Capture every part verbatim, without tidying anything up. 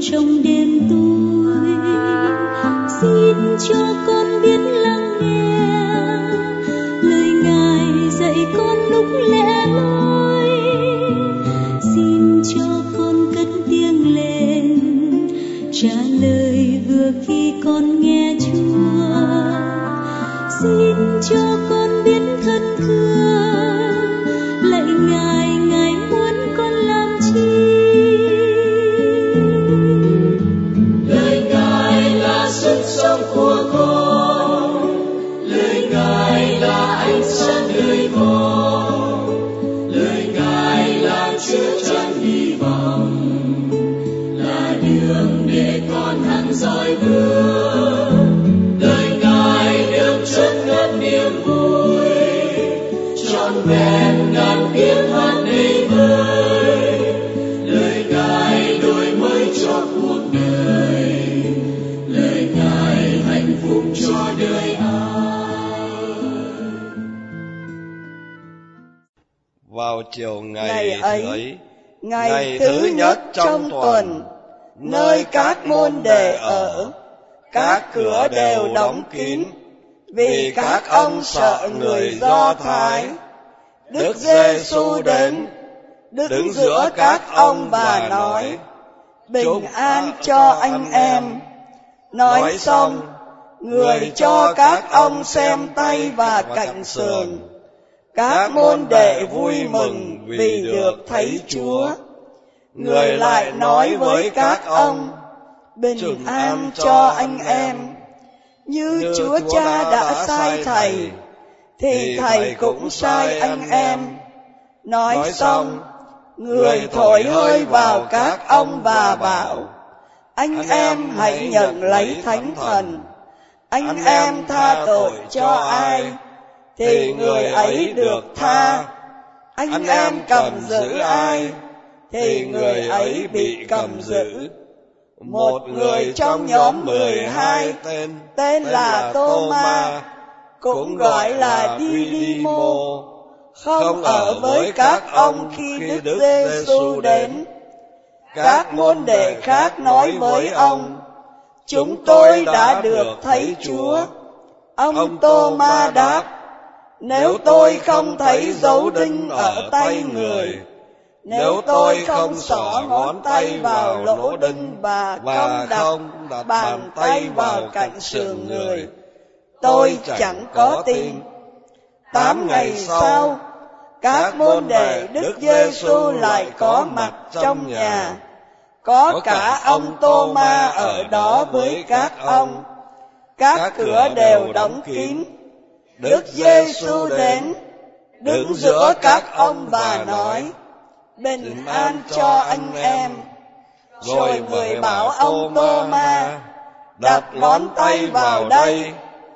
trong đêm tối. Xin cho con biết lắng nghe lời Ngài dạy con lúc lẻ loi. Xin cho con cất tiếng lên trả lời vừa khi con nghe Chúa. Xin cho con biết thân thưa lạy Ngài, Ngài muốn con làm chi. Lời Ngài là sức sống của con, lời Ngài là ánh sáng đời con, lời Ngài là chứa chan hy vọng, là đường để con hăng dõi bước. Lời Ngài được chất ngất niềm vui, trọn vẹn ngàn tiếng hát đầy vơi. Lời Ngài đổi mới cho cuộc đời, lời Ngài hạnh phúc cho đời ai. Vào chiều ngày, Ngày ấy, ấy, ngày, ngày thứ nhất trong tuần, nơi các môn đệ ở, các cửa đều đóng kín, vì các ông sợ người Do Thái. Đức Giê-xu đến, đứng giữa các ông và nói: bình an cho anh em. Nói xong, người cho các ông xem tay và cạnh sườn. Các môn đệ vui mừng vì được thấy Chúa. Người lại nói với các ông: bình an cho anh em. Như Chúa Cha đã sai Thầy, thì Thầy cũng sai anh em. Nói xong, người thổi hơi vào các ông và bảo: anh em hãy nhận lấy Thánh Thần. Anh em tha tội cho ai, thì người ấy được tha. Anh em cầm giữ ai, thì người ấy bị cầm giữ. Một người trong nhóm mười hai, tên, tên là Tô-ma, cũng gọi là Đi-đi-mô, không ở với các ông khi Đức Giê-xu đến. Các môn đệ khác nói với ông: chúng tôi đã được thấy Chúa. Ông Tô-ma đáp: nếu tôi không thấy dấu đinh ở tay người, nếu tôi không xỏ ngón tay vào lỗ đinh và không đặt bàn tay vào cạnh sườn người, tôi chẳng có tin. Tám ngày sau, các môn đệ Đức Giê-xu lại có mặt trong nhà. Có cả ông Tô-ma ở đó với các ông. Các cửa đều đóng kín. Đức Giê-xu đến, đứng giữa các ông và nói: bình an cho anh em. Rồi người bảo ông Tô-ma: đặt ngón tay vào đây,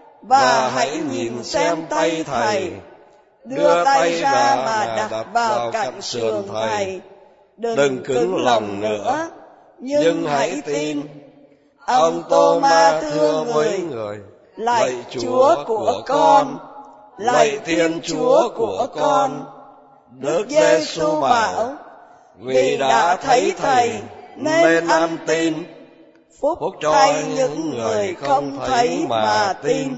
và hãy nhìn xem tay Thầy. Đưa tay ra mà đặt vào cạnh sườn Thầy. Đừng cứng lòng nữa, nhưng hãy tin. Ông Tô-ma thưa với người: lạy Chúa của con, lạy Thiên Chúa của con. Đức Giê-xu bảo: vì đã thấy Thầy nên ăn tin. Phúc thay những người không thấy mà tin.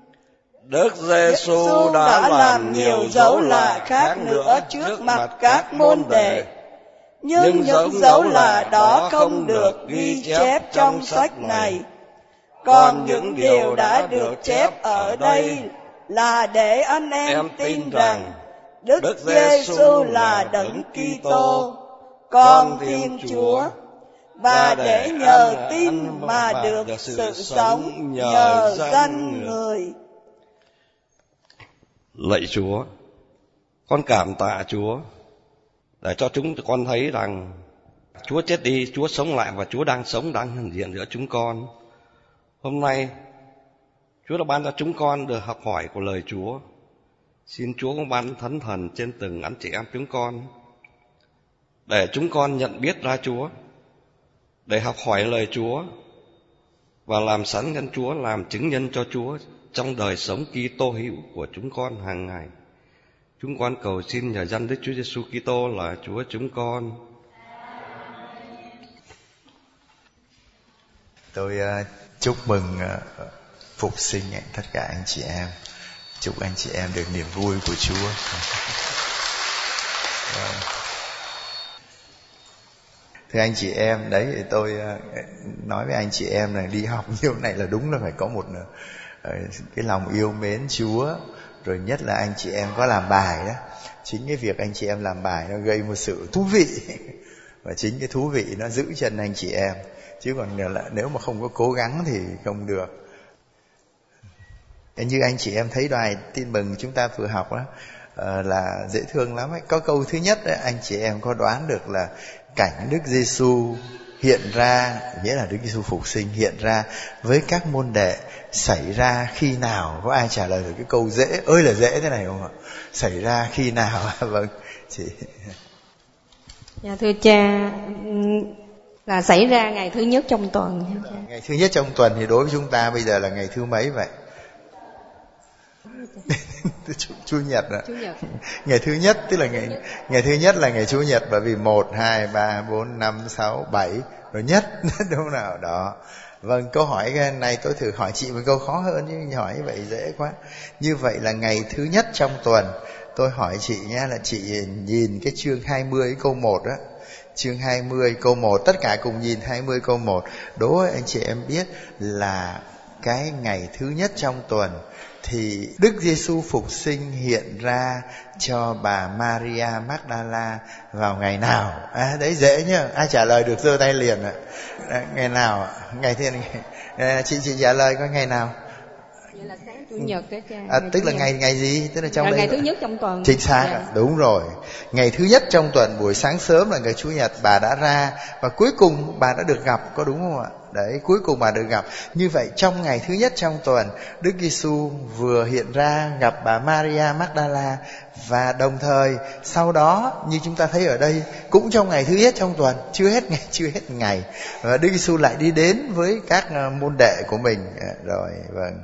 Đức Giê-xu đã làm nhiều dấu lạ khác nữa trước mặt các môn đệ, nhưng những dấu lạ đó không được ghi chép trong sách này. Còn những điều đã được chép ở đây là để anh em tin rằng Đức Giê-xu là Đấng Kitô, Con Thiên Chúa, và để nhờ tin mà được sự sống nhờ danh người. Lạy Chúa, con cảm tạ Chúa để cho chúng con thấy rằng Chúa chết đi, Chúa sống lại, và Chúa đang sống, đang hiện diện giữa chúng con. Hôm nay Chúa đã ban cho chúng con được học hỏi của lời Chúa. Xin Chúa cũng ban Thánh Thần trên từng anh chị em chúng con, để chúng con nhận biết ra Chúa, để học hỏi lời Chúa và làm sẵn nhân Chúa, làm chứng nhân cho Chúa trong đời sống Kitô hữu của chúng con hàng ngày. Chúng con cầu xin nhờ danh Đức Chúa Giêsu Kitô là Chúa chúng con. Tôi uh, chúc mừng uh, phục sinh tất cả anh chị em. Chúc anh chị em được niềm vui của Chúa. Thưa anh chị em, đấy thì tôi uh, nói với anh chị em là đi học như này là đúng là phải có một uh, cái lòng yêu mến Chúa. Rồi nhất là anh chị em có làm bài đó. Chính cái việc anh chị em làm bài nó gây một sự thú vị. Và chính cái thú vị nó giữ chân anh chị em. Chứ còn nếu mà không có cố gắng thì không được. Như anh chị em thấy bài tin mừng chúng ta vừa học đó, là dễ thương lắm ấy. Có câu thứ nhất đấy, anh chị em có đoán được là cảnh Đức Giêsu hiện ra, nghĩa là Đức Giêsu phục sinh hiện ra với các môn đệ xảy ra khi nào? Có ai trả lời được cái câu dễ ơi là dễ thế này không ạ? Xảy ra khi nào? Vâng, chị. Dạ thưa cha, là xảy ra ngày thứ nhất trong tuần. Ngày thứ nhất trong tuần thì đối với chúng ta bây giờ là ngày thứ mấy vậy? Chủ nhật ạ. Chủ nhật. Ngày thứ nhất tức là ngày ngày thứ nhất là ngày Chủ nhật, bởi vì một, hai, ba, bốn, năm, sáu, bảy rồi nhất đúng không nào đó. Vâng, câu hỏi này tôi thử hỏi chị một câu khó hơn, chứ hỏi như vậy dễ quá. Như vậy là ngày thứ nhất trong tuần. Tôi hỏi chị nhé, là chị nhìn cái chương hai mươi câu một á. Chương hai mươi câu một, tất cả cùng nhìn hai mươi câu một. Đố anh chị em biết là cái ngày thứ nhất trong tuần thì Đức Giêsu phục sinh hiện ra cho bà Maria Magdala vào ngày nào? À, đấy dễ nhá, ai trả lời được giơ tay liền ạ. À, ngày nào ạ? Ngày thiên à, chị chị trả lời có ngày nào? Vậy là sáng Chủ nhật cái cha. À, tức là ngày ngày gì? Tức là trong là đây ngày thứ nhất trong tuần. Chính xác, dạ. Đúng rồi. Ngày thứ nhất trong tuần buổi sáng sớm là ngày Chủ nhật bà đã ra, và cuối cùng bà đã được gặp, có đúng không ạ? Đấy, cuối cùng bà được gặp. Như vậy trong ngày thứ nhất trong tuần, Đức Giêsu vừa hiện ra gặp bà Maria Magdala, và đồng thời sau đó như chúng ta thấy ở đây cũng trong ngày thứ nhất trong tuần, chưa hết ngày chưa hết ngày, và Đức Giêsu lại đi đến với các môn đệ của mình. Rồi, vâng.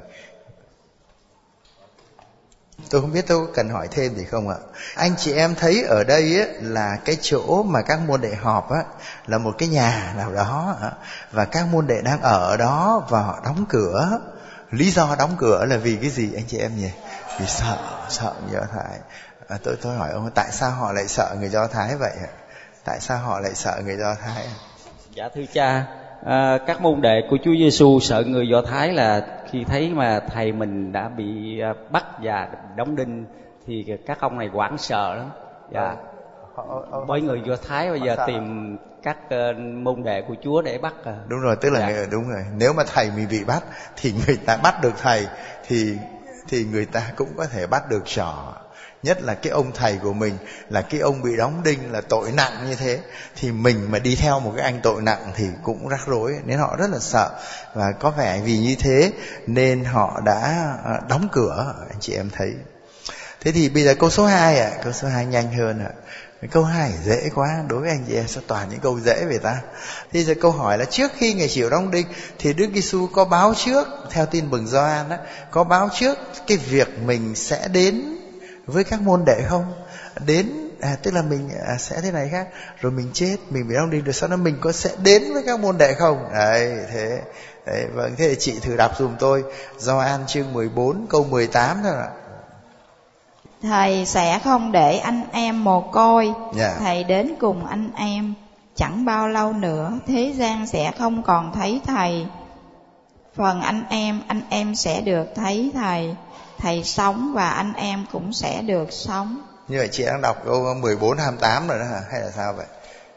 Tôi không biết tôi cần hỏi thêm gì không ạ? Anh chị em thấy ở đây ấy, là cái chỗ mà các môn đệ họp á, là một cái nhà nào đó, và các môn đệ đang ở đó và họ đóng cửa. Lý do đóng cửa là vì cái gì anh chị em nhỉ? Vì sợ, sợ người Do Thái. À, tôi tôi hỏi ông, tại sao họ lại sợ người Do Thái vậy ạ? Tại sao họ lại sợ người Do Thái? Dạ thưa cha, à, các môn đệ của Chúa Giêsu sợ người Do Thái là khi thấy mà thầy mình đã bị bắt và đóng đinh thì các ông này hoảng sợ lắm. Dạ. Bởi người Do Thái bây giờ tìm các môn đệ của Chúa để bắt. Đúng rồi, tức là dạ. người, đúng rồi. Nếu mà thầy mình bị bắt thì người ta bắt được thầy thì thì người ta cũng có thể bắt được trò. Nhất là cái ông thầy của mình là cái ông bị đóng đinh là tội nặng như thế, thì mình mà đi theo một cái anh tội nặng thì cũng rắc rối, nên họ rất là sợ. Và có vẻ vì như thế nên họ đã đóng cửa, anh chị em thấy. Thế thì bây giờ câu số hai ạ, à, câu số hai nhanh hơn ạ. À. Câu hai dễ quá, đối với anh chị em sao toàn những câu dễ về ta. Thì giờ câu hỏi là trước khi ngày chịu đóng đinh thì Đức Giêsu có báo trước, theo tin mừng Gioan á, có báo trước cái việc mình sẽ đến với các môn đệ không? Đến à, tức là mình à, sẽ thế này khác, rồi mình chết, mình bị đóng đinh, rồi sau đó mình có sẽ đến với các môn đệ không? Đấy, thế đấy, vâng, thế thì chị thử đọc dùm tôi Gioan chương mười bốn câu mười tám thôi ạ. Thầy sẽ không để anh em mồ côi, yeah. Thầy đến cùng anh em. Chẳng bao lâu nữa thế gian sẽ không còn thấy thầy. Phần anh em, anh em sẽ được thấy thầy. Thầy sống và anh em cũng sẽ được sống. Như vậy chị đang đọc câu mười bốn hai mươi tám rồi đó hả? Hay là sao vậy?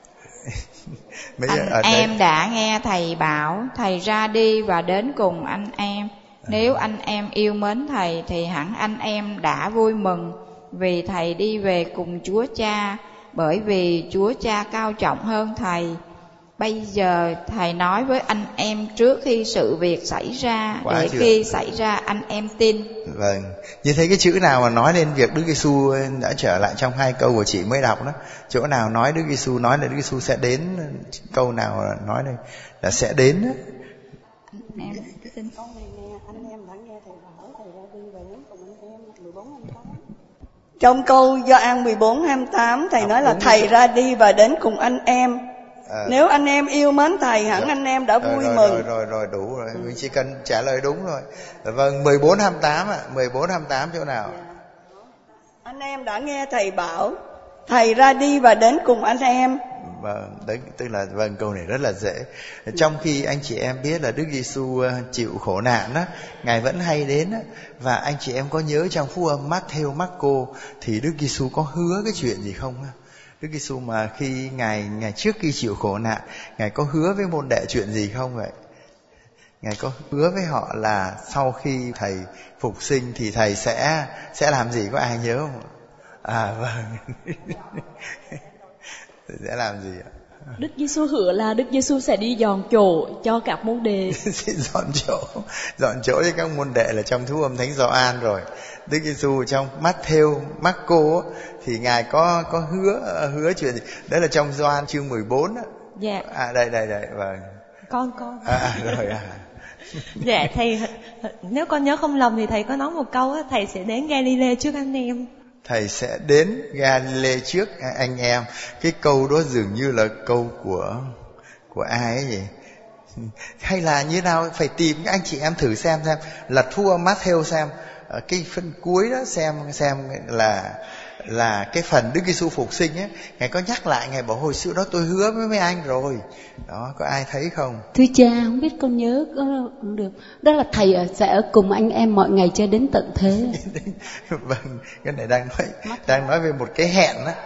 Anh em đây đã nghe thầy bảo thầy ra đi và đến cùng anh em. Nếu anh em yêu mến thầy thì hẳn anh em đã vui mừng vì thầy đi về cùng Chúa Cha, bởi vì Chúa Cha cao trọng hơn thầy. Bây giờ thầy nói với anh em trước khi sự việc xảy ra, Quá để chưa? Khi xảy ra anh em tin. Vâng, như thấy cái chữ nào mà nói lên việc Đức Giêsu đã trở lại trong hai câu của chị mới đọc đó. Chỗ nào nói Đức Giêsu nói là Đức Giêsu sẽ đến, câu nào nói đây là sẽ đến đó. Anh em tin. Câu này nè, anh em đã nghe thầy bảo thầy ra đi về đến cùng anh em mười bốn hai mươi tám. Trong câu Gioan mười bốn hai mươi tám thầy nói là thầy ra đi và đến cùng anh em. À, nếu anh em yêu mến thầy hẳn rồi, anh em đã vui rồi, mừng. Rồi rồi rồi đủ rồi, mình chỉ cần trả lời đúng rồi. Vâng, mười bốn hai mươi tám ạ, mười bốn hai mươi tám chỗ nào? Dạ. Anh em đã nghe thầy bảo thầy ra đi và đến cùng anh em. Vâng, đấy tức là vâng câu này rất là dễ. Trong khi anh chị em biết là Đức Giêsu chịu khổ nạn đó, Ngài vẫn hay đến đó. Và anh chị em có nhớ trong phúc âm Matthew, Marco thì Đức Giêsu có hứa cái chuyện gì không? Đức Giêsu mà khi Ngài ngày trước khi chịu khổ nạn, Ngài có hứa với môn đệ chuyện gì không vậy? Ngài có hứa với họ là sau khi thầy phục sinh thì thầy sẽ sẽ làm gì, có ai nhớ không? À vâng. Sẽ làm gì ạ? Đức Giêsu hứa là Đức Giêsu sẽ đi dọn chỗ cho các môn đệ. Sẽ dọn chỗ, dọn chỗ cho các môn đệ là trong Phúc âm Thánh Gioan rồi. Đức Giêsu trong Matthew, Marco thì Ngài có có hứa hứa chuyện gì? Đấy là trong Gioan chương mười bốn á. Dạ. À đây đây đây vâng. Con con. À rồi à. Dạ thầy, nếu con nhớ không lầm thì thầy có nói một câu á, thầy sẽ đến Galilee trước anh em. Thầy sẽ đến Galilee trước anh em. Cái câu đó dường như là câu của của ai ấy vậy? Hay là như nào, phải tìm anh chị em thử xem xem, lật Phúc âm Matthew xem cái phần cuối đó, xem xem là là cái phần Đức Giêsu phục sinh ấy, Ngài có nhắc lại, Ngài bảo hồi xưa đó tôi hứa với mấy anh rồi. Đó, có ai thấy không? Thưa cha, không biết con nhớ có được. Đó là thầy sẽ ở cùng anh em mọi ngày cho đến tận thế. Vâng, cái này đang nói đang nói về một cái hẹn đó.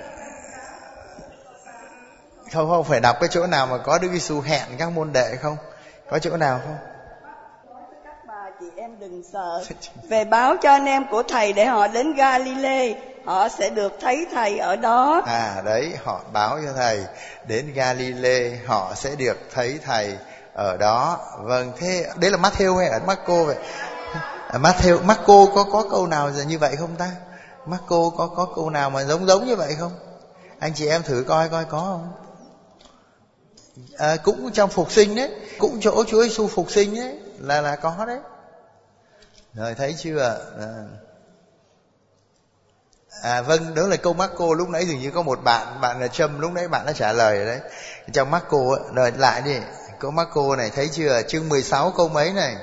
Không không phải đọc cái chỗ nào mà có Đức Giêsu hẹn các môn đệ không? Có chỗ nào không? Các bà chị em đừng sợ. Về báo cho anh em của thầy để họ đến Galilee, họ sẽ được thấy thầy ở đó. À đấy, họ báo cho thầy đến Galilee, họ sẽ được thấy thầy ở đó. Vâng, thế đấy là Matthew hay là Marco vậy? À, Matthew, Marco có có câu nào như vậy không ta? Marco có có câu nào mà giống giống như vậy không? Anh chị em thử coi coi có không? À, cũng trong phục sinh đấy, cũng chỗ Chúa Giêsu phục sinh đấy, là là có đấy. Rồi thấy chưa? À. À vâng, đó là câu Marco lúc nãy dường như có một bạn, bạn là Trâm, lúc nãy bạn đã trả lời rồi đấy. Trong Marco rồi lại đi, câu Marco này thấy chưa? Chương mười sáu câu mấy này?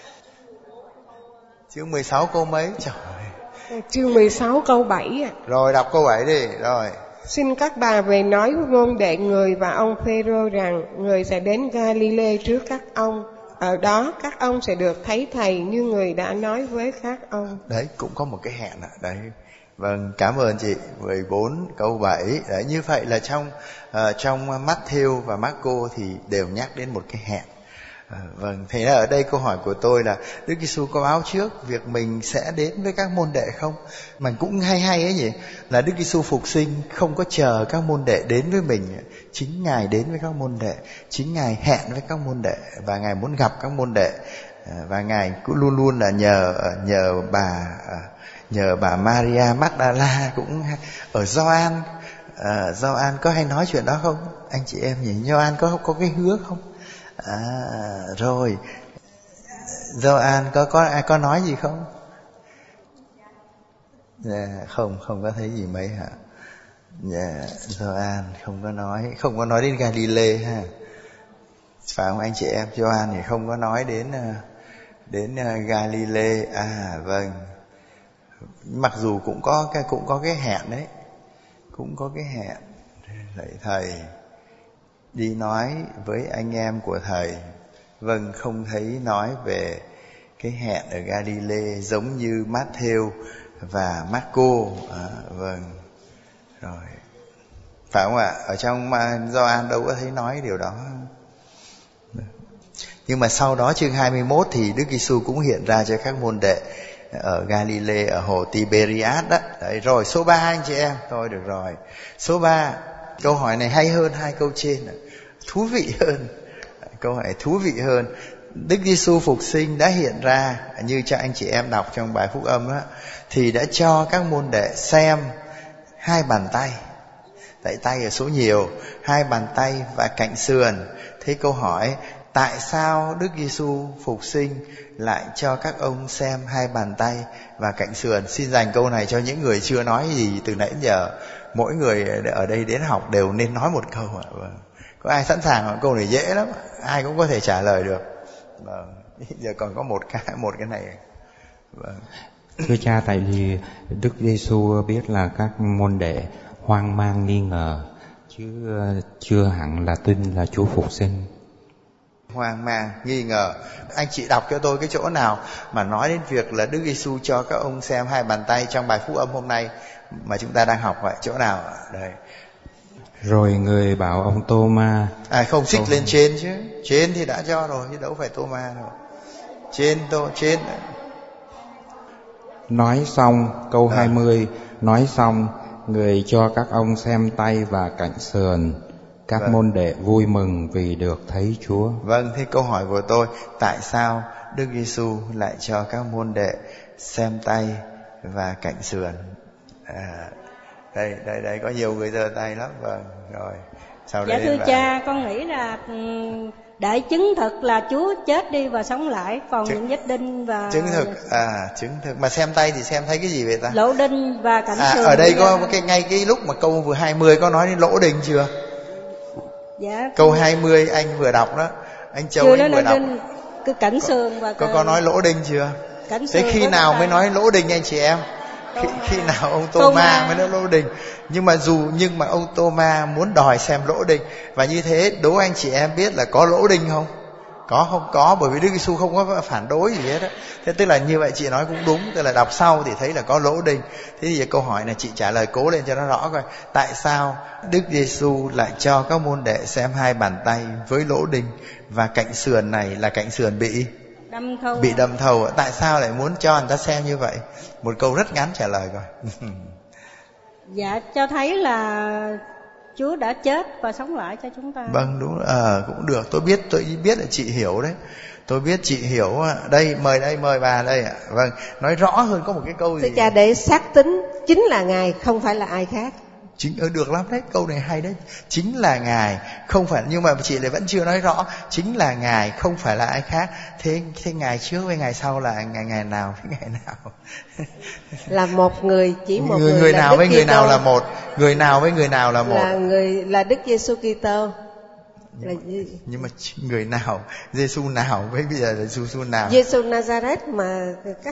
Chương mười sáu câu mấy? Trời ơi. Chương mười sáu câu bảy ạ. Rồi đọc câu bảy đi, rồi. Xin các bà về nói với môn đệ người và ông Phêrô rằng người sẽ đến Galilee trước các ông. Ở đó các ông sẽ được thấy thầy như người đã nói với các ông. Đấy, cũng có một cái hẹn ạ. Đấy. Vâng, cảm ơn chị. mười bốn câu bảy. Đấy, như vậy là trong uh, trong Matthew và Marco thì đều nhắc đến một cái hẹn. À, vâng, thế là ở đây câu hỏi của tôi là Đức Giêsu có báo trước việc mình sẽ đến với các môn đệ không? Mà cũng hay hay ấy nhỉ, là Đức Giêsu phục sinh không có chờ các môn đệ đến với mình, chính Ngài đến với các môn đệ, chính Ngài hẹn với các môn đệ và Ngài muốn gặp các môn đệ, và Ngài cũng luôn luôn là nhờ nhờ bà nhờ bà Maria Magdala cũng ở Gioan. À, Gioan có hay nói chuyện đó không? Anh chị em nhỉ, Gioan có có cái hứa không? À rồi, Gioan có có ai có nói gì không? Dạ, không không có thấy gì mấy hả? Dạ, Gioan không có nói, không có nói đến Galilee ha. Phải không anh chị em? Gioan thì không có nói đến đến Galilee. À vâng. Mặc dù cũng có cái cũng có cái hẹn đấy, cũng có cái hẹn. Vậy thầy đi nói với anh em của thầy. Vâng, không thấy nói về cái hẹn ở Galilee giống như Matthew và Marco. À, vâng, rồi, phải không ạ? Ở trong Gioan đâu có thấy nói điều đó. Nhưng mà sau đó chương hai mươi mốt thì Đức Giêsu cũng hiện ra cho các môn đệ ở Galilee, ở hồ Tiberias đó. Đấy, rồi số ba anh chị em. Thôi được rồi. Số ba, câu hỏi này hay hơn hai câu trên, thú vị hơn. Câu hỏi thú vị hơn. Đức Giêsu phục sinh đã hiện ra như cho anh chị em đọc trong bài phúc âm đó, thì đã cho các môn đệ xem hai bàn tay. Tại tay ở số nhiều, hai bàn tay và cạnh sườn. Thế câu hỏi, tại sao Đức Giêsu phục sinh lại cho các ông xem hai bàn tay và cạnh sườn? Xin dành câu này cho những người chưa nói gì từ nãy giờ. Mỗi người ở đây đến học đều nên nói một câu ạ. Vâng. Có ai sẵn sàng không? Câu này dễ lắm, ai cũng có thể trả lời được. Vâng. Giờ còn có một cái một cái này. Vâng. Thưa cha, tại vì Đức Giêsu biết là các môn đệ hoang mang nghi ngờ, chứ chưa hẳn là tin là Chúa phục sinh. Hoang mang nghi ngờ. Anh chị đọc cho tôi cái chỗ nào mà nói đến việc là Đức Giêsu cho các ông xem hai bàn tay trong bài phúc âm hôm nay mà chúng ta đang học vậy? Chỗ nào? Đây. Rồi người bảo ông Tô-ma. À không, xích lên trên chứ. Trên thì đã cho rồi chứ đâu phải Tô-ma đâu. Trên tô trên. Nói xong câu à. hai mươi, nói xong người cho các ông xem tay và cạnh sườn. Các vâng. môn đệ vui mừng vì được thấy Chúa. Vâng, thế câu hỏi của tôi, tại sao Đức Giêsu lại cho các môn đệ xem tay và cạnh sườn? À, đây, đây, đây có nhiều người giơ tay lắm. Vâng, rồi. Sau dạ đây thưa và... cha, con nghĩ là để chứng thực là Chúa chết đi và sống lại, còn chứng... những vết đinh và chứng thực à chứng thực mà xem tay thì xem thấy cái gì vậy ta? Lỗ đinh và cạnh à, sườn. Ở đây có cái ngay cái lúc mà câu vừa hai mươi có nói đến lỗ đinh chưa? Dạ. Câu hai mươi anh vừa đọc đó, anh Châu anh vừa đọc. Cái cạnh sườn và có có nói lỗ đinh chưa? Cảnh thế khi nào mới nói lỗ đinh anh chị em? Khi, khi nào ông Tô-ma mới nói lỗ đinh? Nhưng mà dù nhưng mà ông Tô-ma muốn đòi xem lỗ đinh, và như thế đố anh chị em biết là có lỗ đinh không? Có không? Có, bởi vì Đức Giêsu không có phản đối gì hết á. Thế tức là như vậy chị nói cũng đúng, tức là đọc sau thì thấy là có lỗ đinh. Thế thì câu hỏi này chị trả lời cố lên cho nó rõ coi. Tại sao Đức Giêsu lại cho các môn đệ xem hai bàn tay với lỗ đinh, và cạnh sườn này là cạnh sườn bị đâm thâu. Bị đâm thầu. Tại sao lại muốn cho người ta xem như vậy? Một câu rất ngắn trả lời coi. Dạ, cho thấy là Chúa đã chết và sống lại cho chúng ta. Vâng, đúng. Ờ, à, cũng được. Tôi biết, tôi biết là chị hiểu đấy. Tôi biết chị hiểu. Đây, mời đây, mời bà đây. Vâng, nói rõ hơn có một cái câu gì. Thưa cha, để xác tín chính là Ngài, không phải là ai khác. Chính ở được lắm đấy, câu này hay đấy. Chính là Ngài, không phải, nhưng mà chị lại vẫn chưa nói rõ. Chính là Ngài, không phải là ai khác. Thế thế ngày trước với ngày sau là ngày ngày nào với ngày nào? Là một người, chỉ một người. Người, người là nào Đức với người Kitô. nào là một? Người nào với người nào là một? Là người là Đức Giêsu Kitô. Là gì? Nhưng mà người nào? Giêsu nào với bây giờ là Giêsu nào? Giêsu Nazareth mà các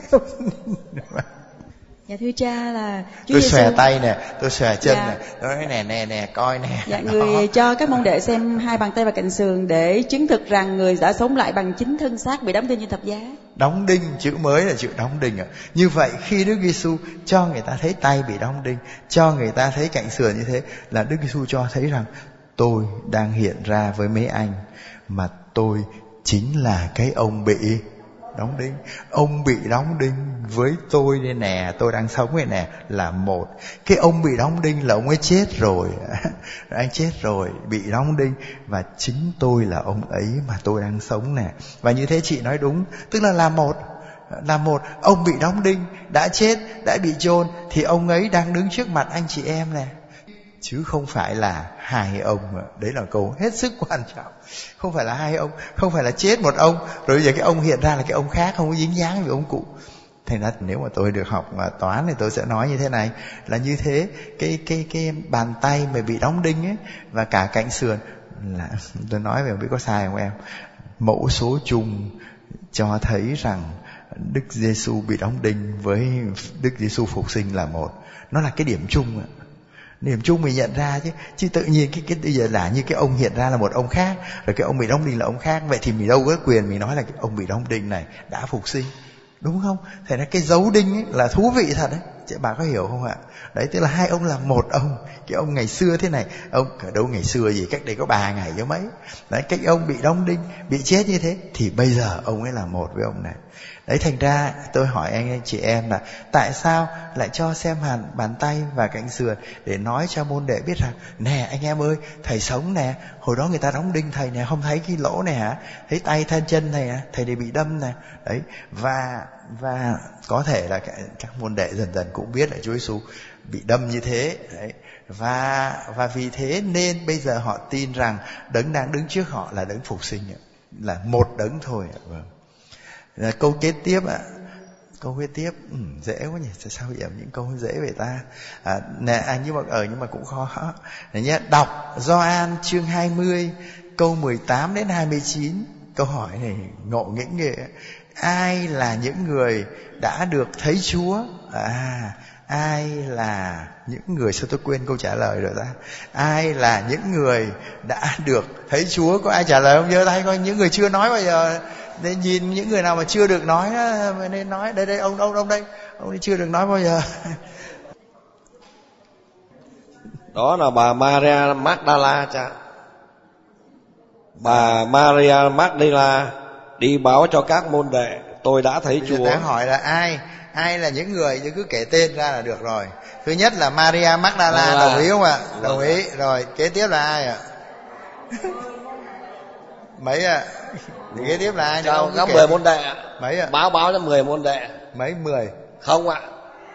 Dạ thưa cha là Chúa tôi Giêsu... xòe tay nè, tôi xòe chân dạ. nè, tôi nói nè nè nè coi nè. Dạ, người cho các môn đệ xem hai bàn tay và cạnh sườn để chứng thực rằng người đã sống lại bằng chính thân xác bị đóng đinh trên thập giá. Đóng đinh, chữ mới là chữ đóng đinh ạ. Như vậy khi Đức Giêsu cho người ta thấy tay bị đóng đinh, cho người ta thấy cạnh sườn như thế, là Đức Giêsu cho thấy rằng tôi đang hiện ra với mấy anh, mà tôi chính là cái ông bị đóng đinh. Ông bị đóng đinh với tôi đây nè, tôi đang sống đây nè, là một. Cái ông bị đóng đinh là ông ấy chết rồi. Anh chết rồi, bị đóng đinh, và chính tôi là ông ấy mà tôi đang sống nè. Và như thế chị nói đúng, tức là là một. Là một, ông bị đóng đinh, đã chết, đã bị chôn, thì ông ấy đang đứng trước mặt anh chị em nè. Chứ không phải là hai ông. Đấy là câu hết sức quan trọng. Không phải là hai ông, không phải là chết một ông rồi bây giờ cái ông hiện ra là cái ông khác, không có dính dáng với ông cụ. Thành ra nếu mà tôi được học toán thì tôi sẽ nói như thế này, là như thế cái cái cái bàn tay mà bị đóng đinh ấy, và cả cạnh sườn là, tôi nói về biết có sai không em, mẫu số chung cho thấy rằng Đức Giêsu bị đóng đinh với Đức Giêsu phục sinh là một. Nó là cái điểm chung ạ. Điểm chung mình nhận ra chứ. Chứ tự nhiên cái cái bây giờ là như cái ông hiện ra là một ông khác, rồi cái ông bị đóng đinh là ông khác. Vậy thì mình đâu có quyền mình nói là cái ông bị đóng đinh này đã phục sinh, đúng không? Thế nên cái dấu đinh ấy là thú vị thật đấy. Chị bà có hiểu không ạ? Đấy, tức là hai ông là một ông. Cái ông ngày xưa thế này, ông ở đâu ngày xưa gì, cách đây có ba ngày chứ mấy. Đấy, cái ông bị đóng đinh, bị chết như thế, thì bây giờ ông ấy là một với ông này. Đấy, thành ra tôi hỏi anh, anh chị em là tại sao lại cho xem hẳn bàn tay và cạnh sườn, để nói cho môn đệ biết rằng nè anh em ơi, thầy sống nè, hồi đó người ta đóng đinh thầy nè, không thấy cái lỗ này hả? Thấy tay thân chân này hả? Thầy đều bị đâm nè. Đấy, và và có thể là các môn đệ dần dần cũng biết là Chúa Giêsu bị đâm như thế. Đấy, và và vì thế nên bây giờ họ tin rằng đấng đang đứng trước họ là đấng phục sinh, là một đấng thôi. Vâng. Câu kế tiếp ạ, Câu kế tiếp ừ, dễ quá nhỉ, sao sao điểm những câu dễ về ta. À, nè, à, nhưng mà ở nhưng mà cũng khó. Này nhé, đọc Gioan chương hai mươi câu mười tám đến hai mươi chín. Câu hỏi này ngộ nghĩnh ghê. Ai là những người đã được thấy Chúa? À, ai là những người, sao tôi quên câu trả lời rồi ta? Ai là những người đã được thấy Chúa? Có ai trả lời không? Giơ tay coi. Những người chưa nói bao giờ, nên nhìn những người nào mà chưa được nói đó, nên nói. Đây đây, ông ông ông đây, ông ấy chưa được nói bao giờ. Đó là bà Maria Magdala cha. Bà Maria Magdala đi báo cho các môn đệ, tôi đã thấy Bây giờ Chúa. đang hỏi là ai? Ai là những người, chứ cứ kể tên ra là được rồi. Thứ nhất là Maria Magdala, à, đồng ý không ạ? Đồng ý. Rồi, kế tiếp là ai ạ? Mấy ạ? Kế tiếp là ai? Chào các mười môn đệ. Mấy ạ? Báo báo cho mười môn đệ. Mấy mười? Không ạ.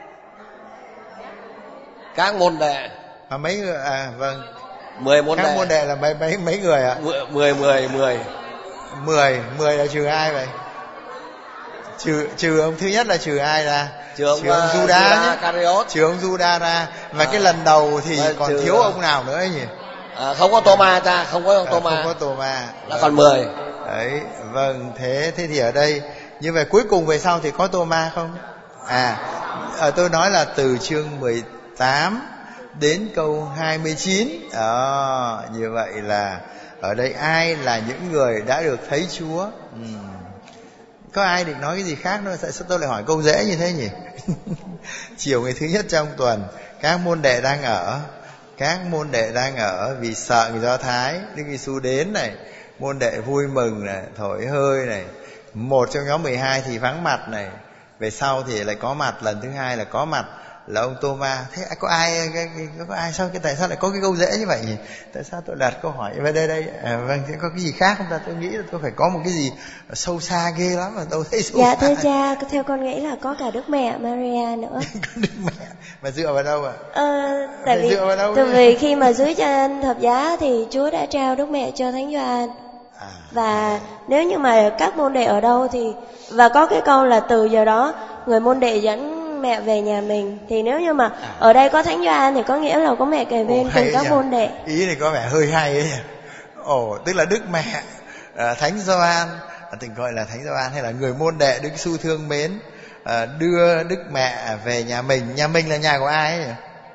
Các môn đệ. À, mấy người, à vâng. Mười môn các đệ. Các môn đệ là mấy mấy mấy người ạ? Mười mười mười mười. Mười, mười là trừ ai vậy? Trừ trừ ông thứ nhất là trừ ai ra? Trừ ông, trừ ông uh, Judas, Judas trừ ông Judas ra. Và à, cái lần đầu thì còn trừ, thiếu ông nào nữa nhỉ? À, không có Thomas cha, không có ông à, Thomas. Không có Thomas. Là còn mười. Đấy, vâng, thế thế thì ở đây như vậy cuối cùng về sau thì có Thomas không? À, ở tôi nói là từ chương mười tám đến câu hai mươi chín. Đó, như vậy là ở đây ai là những người đã được thấy Chúa? Ừ. Có ai định nói cái gì khác nữa? Tại sao tôi lại hỏi câu dễ như thế nhỉ? Chiều ngày thứ nhất trong tuần, các môn đệ đang ở, các môn đệ đang ở vì sợ người Do Thái. Đức Giêsu đến này, môn đệ vui mừng này, thổi hơi này. Một trong nhóm mười hai thì vắng mặt này, về sau thì lại có mặt, lần thứ hai là có mặt là ông Thomas. Thế có ai có ai sao cái tại sao lại có cái câu dễ như vậy nhỉ? Tại sao tôi đặt câu hỏi về đây đây? À, vâng, có cái gì khác không ta? Tôi nghĩ là tôi phải có một cái gì sâu xa ghê lắm mà tôi thấy sâu dạ, xa. Dạ thưa cha, theo con nghĩ là có cả Đức Mẹ Maria nữa. Có Đức Mẹ mà dựa vào đâu ạ? À? Ờ, tại vì từ vì khi mà dưới trên thập giá thì Chúa đã trao Đức Mẹ cho Thánh Gioan. À. Và nếu như mà các môn đệ ở đâu thì, và có cái câu là từ giờ đó người môn đệ dẫn mẹ về nhà mình, thì nếu như mà à. ở đây có Thánh Gioan thì có nghĩa là có mẹ kề bên cùng các môn đệ. Ý này có vẻ hơi hay ấy nhỉ. Ồ, tức là Đức Mẹ, Thánh Gioan, tình gọi là Thánh Gioan hay là người môn đệ Đức Giêsu thương mến đưa Đức Mẹ về nhà mình. Nhà mình là nhà của ai ấy nhỉ?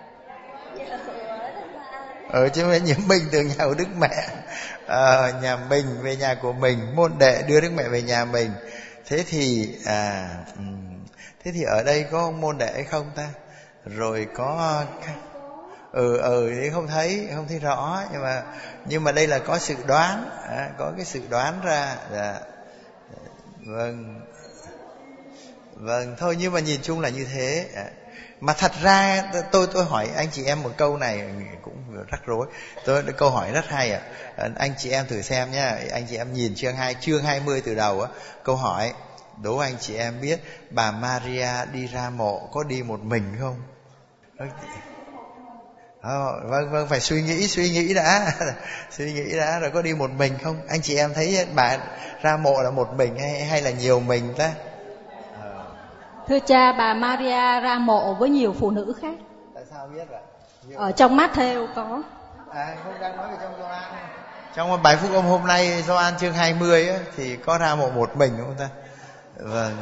Ở chứ mấy nhiễm mình từ nhà của Đức Mẹ. À, nhà mình về nhà của mình, môn đệ đưa Đức Mẹ về nhà mình. Thế thì à thế thì ở đây có ông môn đệ hay không ta? Rồi có ừ ừ thì không thấy không thấy rõ, nhưng mà nhưng mà đây là có sự đoán, à, có cái sự đoán ra. Dạ. Vâng. Vâng, thôi nhưng mà nhìn chung là như thế. À. Mà thật ra tôi tôi hỏi anh chị em một câu này cũng rắc rối. Tôi câu hỏi rất hay ạ. À. Anh chị em thử xem nhá. Anh chị em nhìn chương hai chương hai mươi từ đầu á. Câu hỏi đố anh chị em biết bà Maria đi ra mộ có đi một mình không? À, vâng vâng phải suy nghĩ suy nghĩ đã suy nghĩ đã rồi có đi một mình không? Anh chị em thấy bà ra mộ là một mình hay hay là nhiều mình ta? Thưa cha, bà Maria ra mộ với nhiều phụ nữ khác. Tại sao biết vậy? Nhiều... Ở trong Matthew có. À, không đang nói về trong Gioan. Trong bài phúc âm hôm nay Gioan chương hai mươi á, thì có ra mộ một mình đúng không ta? Vâng.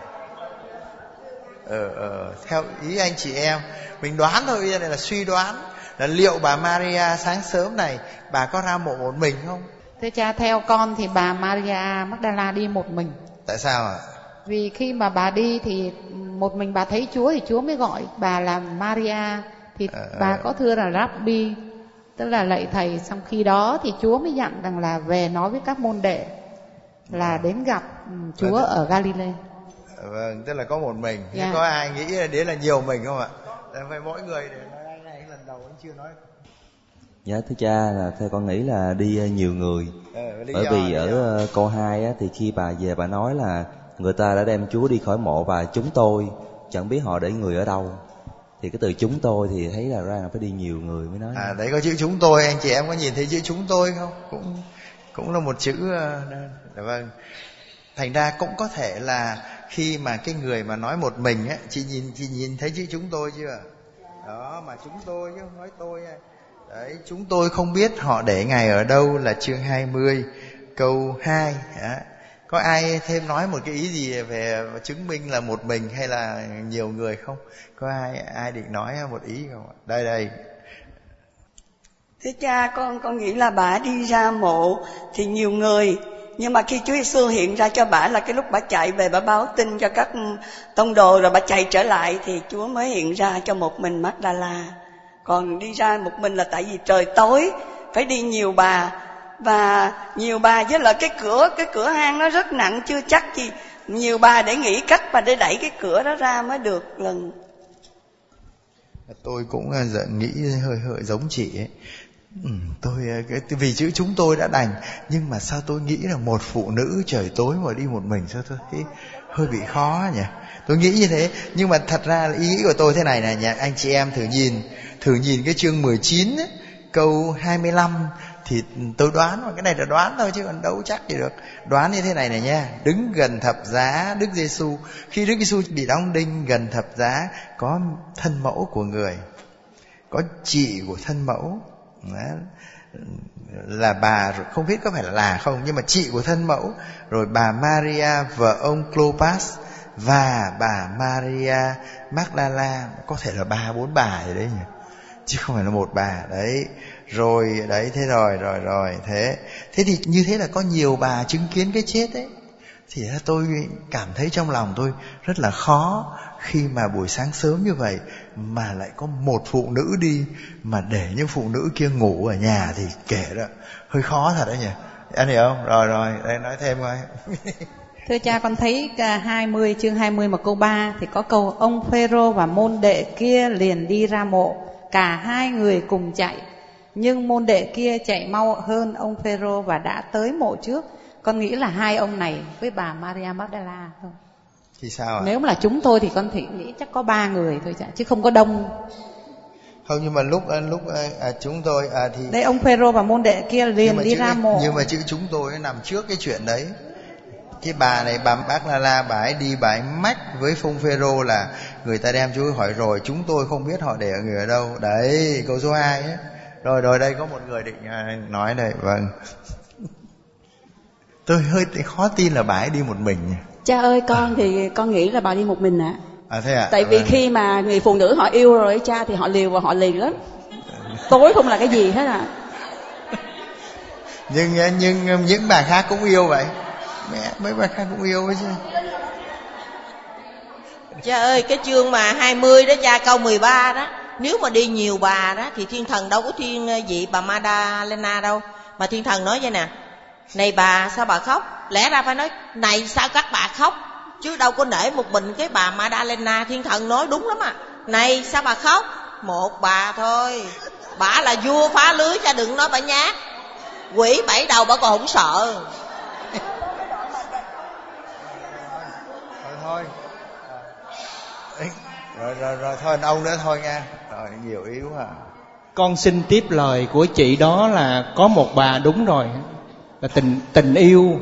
Ờ, ờ, theo ý anh chị em, mình đoán thôi, bây giờ này là suy đoán là liệu bà Maria sáng sớm này bà có ra mộ một mình không? Thưa cha, theo con thì bà Maria Magdala đi một mình. Tại sao ạ? Vì khi mà bà đi thì một mình bà thấy Chúa thì Chúa mới gọi bà là Maria. Thì à, bà có thưa là Rabbi, tức là lạy thầy. Xong khi đó thì Chúa mới dặn rằng là về nói với các môn đệ là đến gặp Chúa vâng, ở Galilee. Vâng, tức là có một mình. Dạ. Thế có ai nghĩ là đấy là nhiều mình không ạ? Phải mỗi người để nói anh này lần đầu anh chưa nói. Dạ thưa cha, là theo con nghĩ là đi nhiều người. Ừ, bởi vì ở do. câu hai á, thì khi bà về bà nói là người ta đã đem Chúa đi khỏi mộ và chúng tôi chẳng biết họ để người ở đâu. Thì cái từ chúng tôi thì thấy là ra là phải đi nhiều người mới nói. À đấy có chữ chúng tôi, anh chị em có nhìn thấy chữ chúng tôi không? Cũng cũng là một chữ uh, vâng. Thành ra cũng có thể là khi mà cái người mà nói một mình á, chị nhìn chị nhìn thấy chữ chúng tôi chưa? Đó, mà chúng tôi chứ không nói tôi. Đấy, chúng tôi không biết họ để Ngài ở đâu là chương hai mươi câu hai. Có ai thêm nói một cái ý gì về chứng minh là một mình hay là nhiều người không? Có ai ai định nói một ý không? Đây đây. Thưa cha, con con nghĩ là bà đi ra mộ thì nhiều người, nhưng mà khi Chúa Giêsu hiện ra cho bà là cái lúc bà chạy về bà báo tin cho các tông đồ rồi bà chạy trở lại thì Chúa mới hiện ra cho một mình Magdala. Còn đi ra một mình là tại vì trời tối, phải đi nhiều bà, và nhiều bà với lại cái cửa cái cửa hang nó rất nặng, chưa chắc gì nhiều bà để nghĩ cách và để đẩy cái cửa đó ra mới được lần. Tôi cũng nghĩ hơi hơi giống chị ấy. Ừ, tôi vì chữ chúng tôi đã đành, nhưng mà sao tôi nghĩ là một phụ nữ trời tối mà đi một mình, sao tôi thấy hơi bị khó nhỉ? Tôi nghĩ như thế, nhưng mà thật ra ý nghĩ của tôi thế này này, anh chị em thử nhìn thử nhìn cái chương mười chín ấy, câu hai mươi lăm thì tôi đoán, mà cái này là đoán thôi chứ còn đâu chắc gì được. Đoán như thế này này nha. Đứng gần thập giá Đức Giêsu, khi Đức Giêsu bị đóng đinh gần thập giá, có thân mẫu của người, có chị của thân mẫu. Đó, là bà, không biết có phải là là không, nhưng mà chị của thân mẫu, rồi bà Maria vợ ông Clopas và bà Maria Magdala, có thể là ba bốn bà gì đấy nhỉ, chứ không phải là một bà đấy. Rồi đấy, thế rồi rồi rồi thế thế thì như thế là có nhiều bà chứng kiến cái chết ấy. Thì tôi cảm thấy trong lòng tôi rất là khó khi mà buổi sáng sớm như vậy mà lại có một phụ nữ đi, mà để những phụ nữ kia ngủ ở nhà thì kể đó hơi khó thật đấy nhỉ. Anh hiểu không? Rồi rồi, đây nói thêm coi. Thưa cha, con thấy hai mươi chương hai mươi mà câu ba thì có câu ông Phêrô và môn đệ kia liền đi ra mộ, cả hai người cùng chạy, nhưng môn đệ kia chạy mau hơn ông Phêrô và đã tới mộ trước. Con nghĩ là hai ông này với bà Maria Magdala thôi. Thì sao ạ? Nếu mà là chúng tôi thì con thì nghĩ chắc có ba người thôi chứ không có đông. Không, nhưng mà lúc lúc à, chúng tôi à, thì đây ông Phêrô và môn đệ kia liền đi chữ, ra mộ. Nhưng mà chữ chúng tôi nằm trước cái chuyện đấy. Cái bà này, bà Magdala, bà ấy đi, bà ấy mách với Phung Phêrô là người ta đem Chúa hỏi rồi, chúng tôi không biết họ để ở người ở đâu. Đấy, câu số hai ấy. Rồi rồi, đây có một người định nói đây. Vâng. Tôi hơi khó tin là bà ấy đi một mình. Cha ơi, con thì con nghĩ là bà đi một mình ạ. À. À thế à? Tại vì vâng. Khi mà người phụ nữ họ yêu rồi cha thì họ liều và họ lì lắm. Tối không là cái gì hết à. Nhưng nhưng những bà khác cũng yêu vậy. Mẹ, mấy bà khác cũng yêu ấy chứ. Cha ơi, cái chương mà hai mươi đó cha, câu mười ba đó, nếu mà đi nhiều bà đó thì thiên thần đâu có thiên vị bà Magdalena đâu, mà thiên thần nói vậy nè: này bà, sao bà khóc? Lẽ ra phải nói này, sao các bà khóc, chứ đâu có nể một mình cái bà Magdalena. Thiên thần nói đúng lắm à. Này, sao bà khóc? Một bà thôi, bà là vua phá lưới, cha đừng nói bà nhát. Quỷ bảy đầu bà còn không sợ. Thôi thôi. Rồi rồi rồi thôi ông nữa thôi nha. Rồi nhiều yếu à. Con xin tiếp lời của chị đó là có một bà đúng rồi, là tình tình yêu.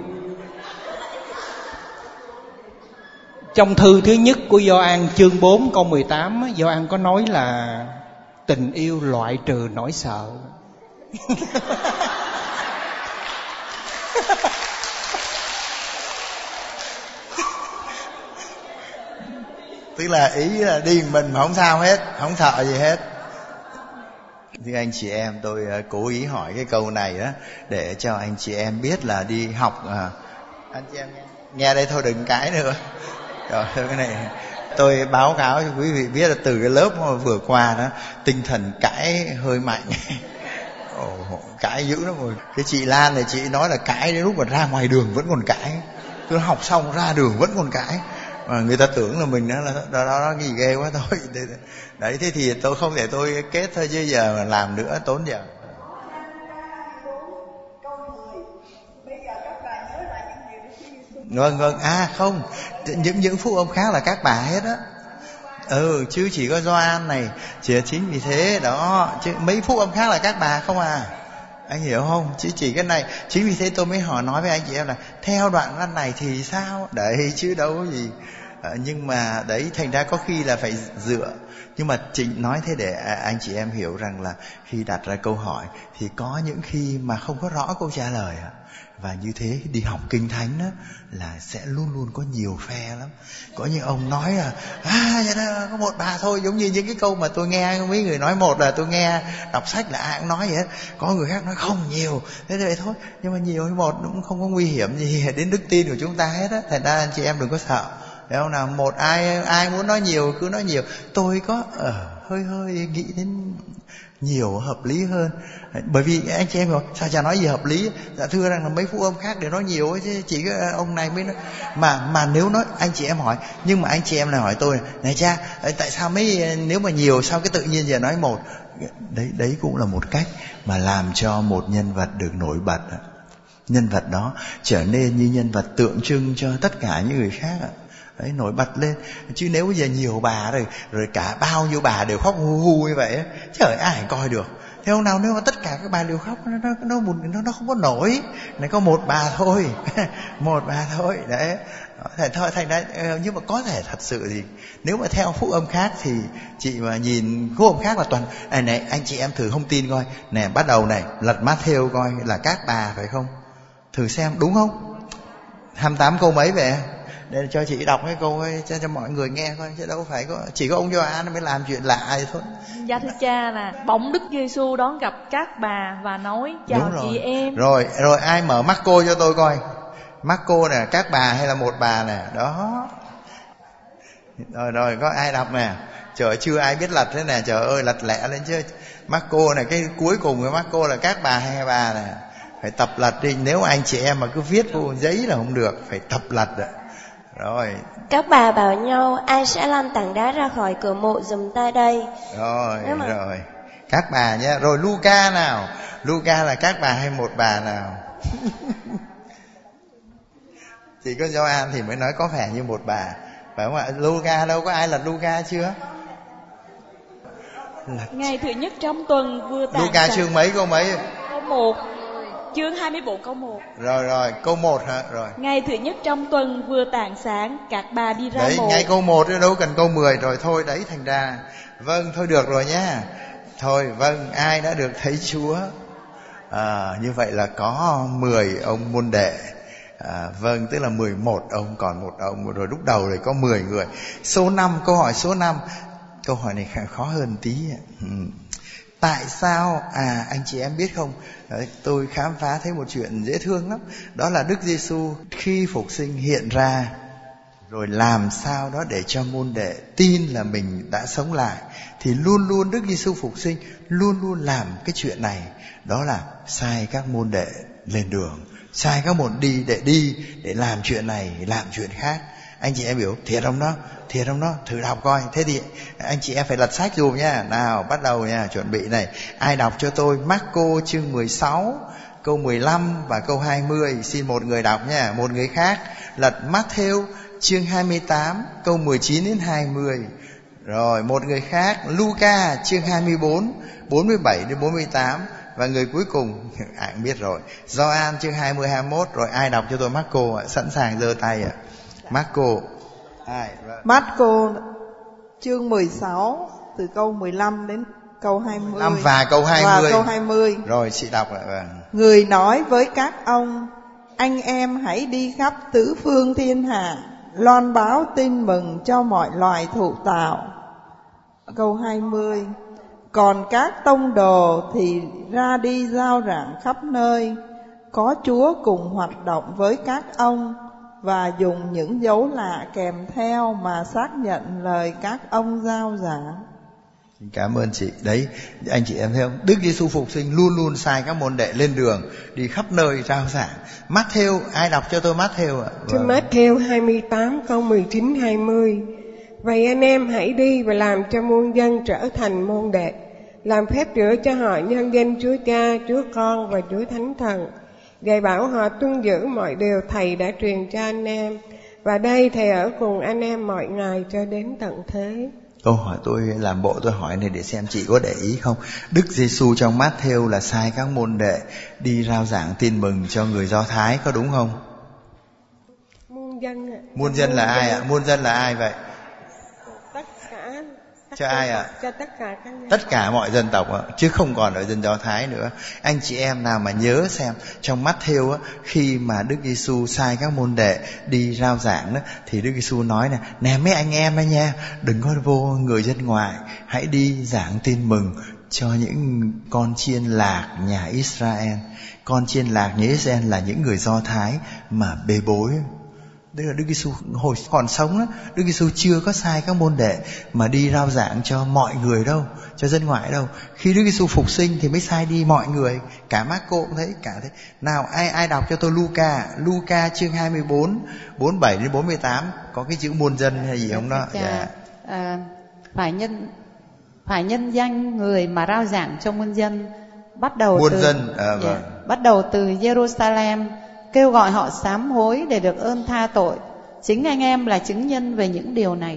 Trong thư thứ nhất của Gioan chương bốn câu mười tám, Gioan có nói là tình yêu loại trừ nỗi sợ. Tức là ý là đi mình mà không sao hết, không sợ gì hết. Thưa anh chị em, tôi cố ý hỏi cái câu này đó để cho anh chị em biết là đi học à. Anh chị em nghe, nghe đây thôi, đừng cãi nữa. Rồi cái này tôi báo cáo cho quý vị biết là từ cái lớp vừa qua đó, tinh thần cãi hơi mạnh. Ồ, cãi dữ lắm rồi. Cái chị Lan này, chị nói là cãi đến lúc mà ra ngoài đường vẫn còn cãi. Tôi học xong ra đường vẫn còn cãi. Mà người ta tưởng là mình đó là đó, đó, đó gì ghê quá thôi. Đấy, thế thì tôi không thể tôi kết thôi, chứ giờ mà làm nữa tốn giờ. Vâng vâng, à không, những những phúc âm khác là các bà hết á. Ừ, chứ chỉ có Gioan này, chỉ chính vì thế đó, chứ mấy phúc âm khác là các bà không à. Anh hiểu không? Chứ chỉ cái này. Chính vì thế tôi mới hỏi nói với anh chị em là theo đoạn văn này thì sao? Đấy chứ đâu có gì. À, nhưng mà đấy thành ra có khi là phải dựa. Nhưng mà Trịnh nói thế để anh chị em hiểu rằng là khi đặt ra câu hỏi thì có những khi mà không có rõ câu trả lời. Và như thế đi học kinh thánh đó, là sẽ luôn luôn có nhiều phe lắm. Có những ông nói là à có một bà thôi, giống như những cái câu mà tôi nghe mấy người nói. Một là tôi nghe đọc sách là ai cũng nói vậy. Có người khác nói không nhiều, thế vậy thôi. Nhưng mà nhiều hay một cũng không có nguy hiểm gì đến đức tin của chúng ta hết á. Thành ra anh chị em đừng có sợ. Đấy không nào? Một ai ai muốn nói nhiều cứ nói nhiều. Tôi có uh, hơi hơi nghĩ đến nhiều hợp lý hơn. Bởi vì anh chị em hiểu sao chả nói gì hợp lý. Dạ thưa rằng là mấy phúc âm khác để nói nhiều ấy, chứ chỉ cái ông này mới nói. Mà mà nếu nói anh chị em hỏi, nhưng mà anh chị em lại hỏi tôi này cha, tại sao mấy nếu mà nhiều sao cái tự nhiên giờ nói một. Đấy đấy cũng là một cách mà làm cho một nhân vật được nổi bật. Nhân vật đó trở nên như nhân vật tượng trưng cho tất cả những người khác. Đấy, nổi bật lên. Chứ nếu bây giờ nhiều bà rồi rồi cả bao nhiêu bà đều khóc hu hu như vậy, trời ai coi được. Thế hôm nào nếu mà tất cả các bà đều khóc, nó nó nó nó không có nổi. Này có một bà thôi, một bà thôi. Đấy. Thôi thành ra, nhưng mà có thể thật sự thì nếu mà theo phúc âm khác thì chị mà nhìn phúc âm khác là toàn này, này anh chị em thử không tin coi nè, bắt đầu này lật Matthew coi là các bà phải không, thử xem đúng không, hai mươi tám câu mấy vậy. Để cho chị đọc cái câu ấy cho cho mọi người nghe coi, chứ đâu phải có chỉ có ông Gioan mới làm chuyện lạ vậy thôi. Dạ thưa cha là bỗng Đức Giêsu đón gặp các bà và nói chào chị em. Rồi rồi ai mở Marco cho tôi coi. Marco nè, các bà hay là một bà nè, đó. Rồi rồi có ai đọc nè. Trời chưa ai biết lật thế nè, trời ơi lật lẹ lên chứ. Marco này cái cuối cùng của Marco là các bà hay bà nè. Phải tập lật đi, nếu anh chị em mà cứ viết vô giấy là không được, phải tập lật ạ. Rồi. Các bà bảo nhau ai sẽ lăn tảng đá ra khỏi cửa mộ giùm ta đây. Rồi mà... rồi. Các bà nhé. Rồi Luca nào. Luca là các bà hay một bà nào? Chỉ có Gioan thì mới nói có vẻ như một bà, phải không ạ? Luca đâu có ai lật Luca chưa? Lật. Ngày thứ nhất trong tuần vừa tàn Luca chương mấy câu mấy? Câu một. Chương hai mươi bốn câu một. Rồi rồi, câu một hả? Rồi. Ngày thứ nhất trong tuần vừa tảng sáng, các bà đi ra đấy, mộ. Ngay câu một đâu cần câu mười rồi thôi đấy, thành ra vâng thôi được rồi nhá. Thôi vâng, ai đã được thấy Chúa? À, như vậy là có mười ông môn đệ. À, vâng, tức là mười một ông, còn một ông rồi lúc đầu thì có mười người. Số năm, câu hỏi số năm. Câu hỏi này khó hơn tí. Ừ. Tại sao, à anh chị em biết không, đấy, tôi khám phá thấy một chuyện dễ thương lắm. Đó là Đức Giêsu khi phục sinh hiện ra, rồi làm sao đó để cho môn đệ tin là mình đã sống lại. Thì luôn luôn Đức Giêsu phục sinh luôn luôn làm cái chuyện này. Đó là sai các môn đệ lên đường, sai các môn đi để đi để làm chuyện này, làm chuyện khác. Anh chị em hiểu thiệt không đó? Thiệt không đó? Thử đọc coi. Thế thì anh chị em phải lật sách dùm nha. Nào bắt đầu nha, chuẩn bị này. Ai đọc cho tôi Marco chương mười sáu câu mười lăm và câu hai mươi. Xin một người đọc nha. Một người khác lật Matthew chương hai mươi tám câu mười chín đến hai mươi. Rồi một người khác Luca chương hai mươi bốn bốn mươi bảy đến bốn mươi tám. Và người cuối cùng ai cũng biết rồi, Gioan chương hai mươi hai mươi mốt. Rồi ai đọc cho tôi Marco ạ? Sẵn sàng giơ tay ạ. Marco. Ai? Marco chương mười sáu từ câu mười lăm đến câu hai mươi. Năm và câu hai mươi. Và câu hai mươi. Rồi chị đọc lại. Vâng. Người nói với các ông, anh em hãy đi khắp tứ phương thiên hạ, loan báo tin mừng cho mọi loài thụ tạo. Câu hai mươi. Còn các tông đồ thì ra đi rao rạng khắp nơi, có Chúa cùng hoạt động với các ông và dùng những dấu lạ kèm theo mà xác nhận lời các ông rao giảng. Cảm ơn chị. Đấy, anh chị em thấy không? Đức Giêsu phục sinh luôn luôn sai các môn đệ lên đường đi khắp nơi rao giảng. Matthew, ai đọc cho tôi Matthew ạ? Vâng. Matthew hai mươi tám câu mười chín hai mươi. Vậy anh em hãy đi và làm cho muôn dân trở thành môn đệ, làm phép rửa cho họ nhân danh Chúa Cha, Chúa Con và Chúa Thánh Thần, dạy bảo họ tuân giữ mọi điều Thầy đã truyền cho anh em. Và đây Thầy ở cùng anh em mọi ngày cho đến tận thế. Câu hỏi tôi làm bộ tôi hỏi này để xem chị có để ý không. Đức Giêsu trong Mát-thêu là sai các môn đệ đi rao giảng tin mừng cho người Do Thái, có đúng không? Muôn dân ạ. Muôn dân là ai ạ? Muôn dân là ai vậy? Tất cả. Cho ai ạ? Cho tất cả các dân. Tất cả mọi dân tộc ạ, chứ không còn ở dân Do Thái nữa. Anh chị em nào mà nhớ xem trong Mát-thêu á, khi mà Đức Giêsu sai các môn đệ đi rao giảng đó, thì Đức Giêsu nói nè, nè mấy anh em ấy nha, đừng có vô người dân ngoại, hãy đi giảng tin mừng cho những con chiên lạc nhà Israel. Con chiên lạc nhà Israel là những người Do Thái mà bê bối. Đây là Đức Giêsu hồi còn sống đó, Đức Giêsu chưa có sai các môn đệ mà đi rao giảng cho mọi người đâu, cho dân ngoại đâu. Khi Đức Giêsu phục sinh thì mới sai đi mọi người, cả Mác-cô cũng thấy, cả thế. Nào ai ai đọc cho tôi Luca, Luca chương hai mươi bốn, bốn mươi bảy đến bốn mươi tám, có cái chữ muôn dân hay gì không đó? Dạ. À, phải nhân phải nhân danh người mà rao giảng cho muôn dân, bắt đầu muôn từ dân, à, yeah, vâng. bắt đầu từ Jerusalem, kêu gọi họ sám hối để được ơn tha tội. Chính anh em là chứng nhân về những điều này.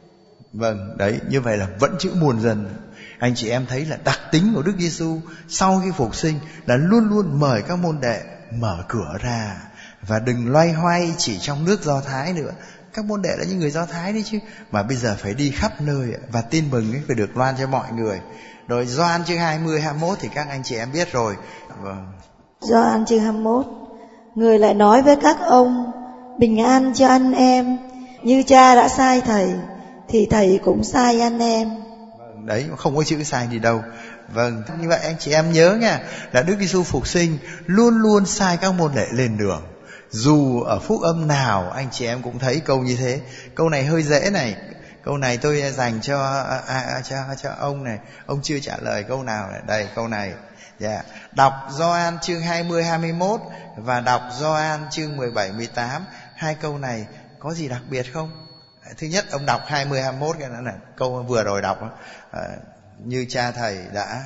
Vâng, đấy, như vậy là vẫn chữ muôn dân. Anh chị em thấy là đặc tính của Đức Giêsu sau khi phục sinh là luôn luôn mời các môn đệ mở cửa ra, và đừng loay hoay chỉ trong nước Do Thái nữa. Các môn đệ là những người Do Thái đấy chứ, mà bây giờ phải đi khắp nơi, và tin mừng ấy phải được loan cho mọi người. Rồi Gioan chương hai mươi, hai mươi mốt thì các anh chị em biết rồi. Vâng. Gioan chương hai mươi mốt, người lại nói với các ông, bình an cho anh em, như cha đã sai thầy thì thầy cũng sai anh em. Đấy, không có chữ sai đi đâu. Vâng, như vậy anh chị em nhớ nha, là Đức Giêsu phục sinh luôn luôn sai các môn đệ lên đường. Dù ở phúc âm nào anh chị em cũng thấy câu như thế. Câu này hơi dễ này, câu này tôi dành cho à, à, cho cho ông này, ông chưa trả lời câu nào này. Đây câu này. Yeah. Đọc Gioan chương hai mươi, hai mươi mốt và đọc Gioan chương mười bảy, mười tám. Hai câu này có gì đặc biệt không? Thứ nhất, ông đọc hai mươi, hai mươi mốt, cái đó là câu vừa rồi đọc, à, như cha thầy đã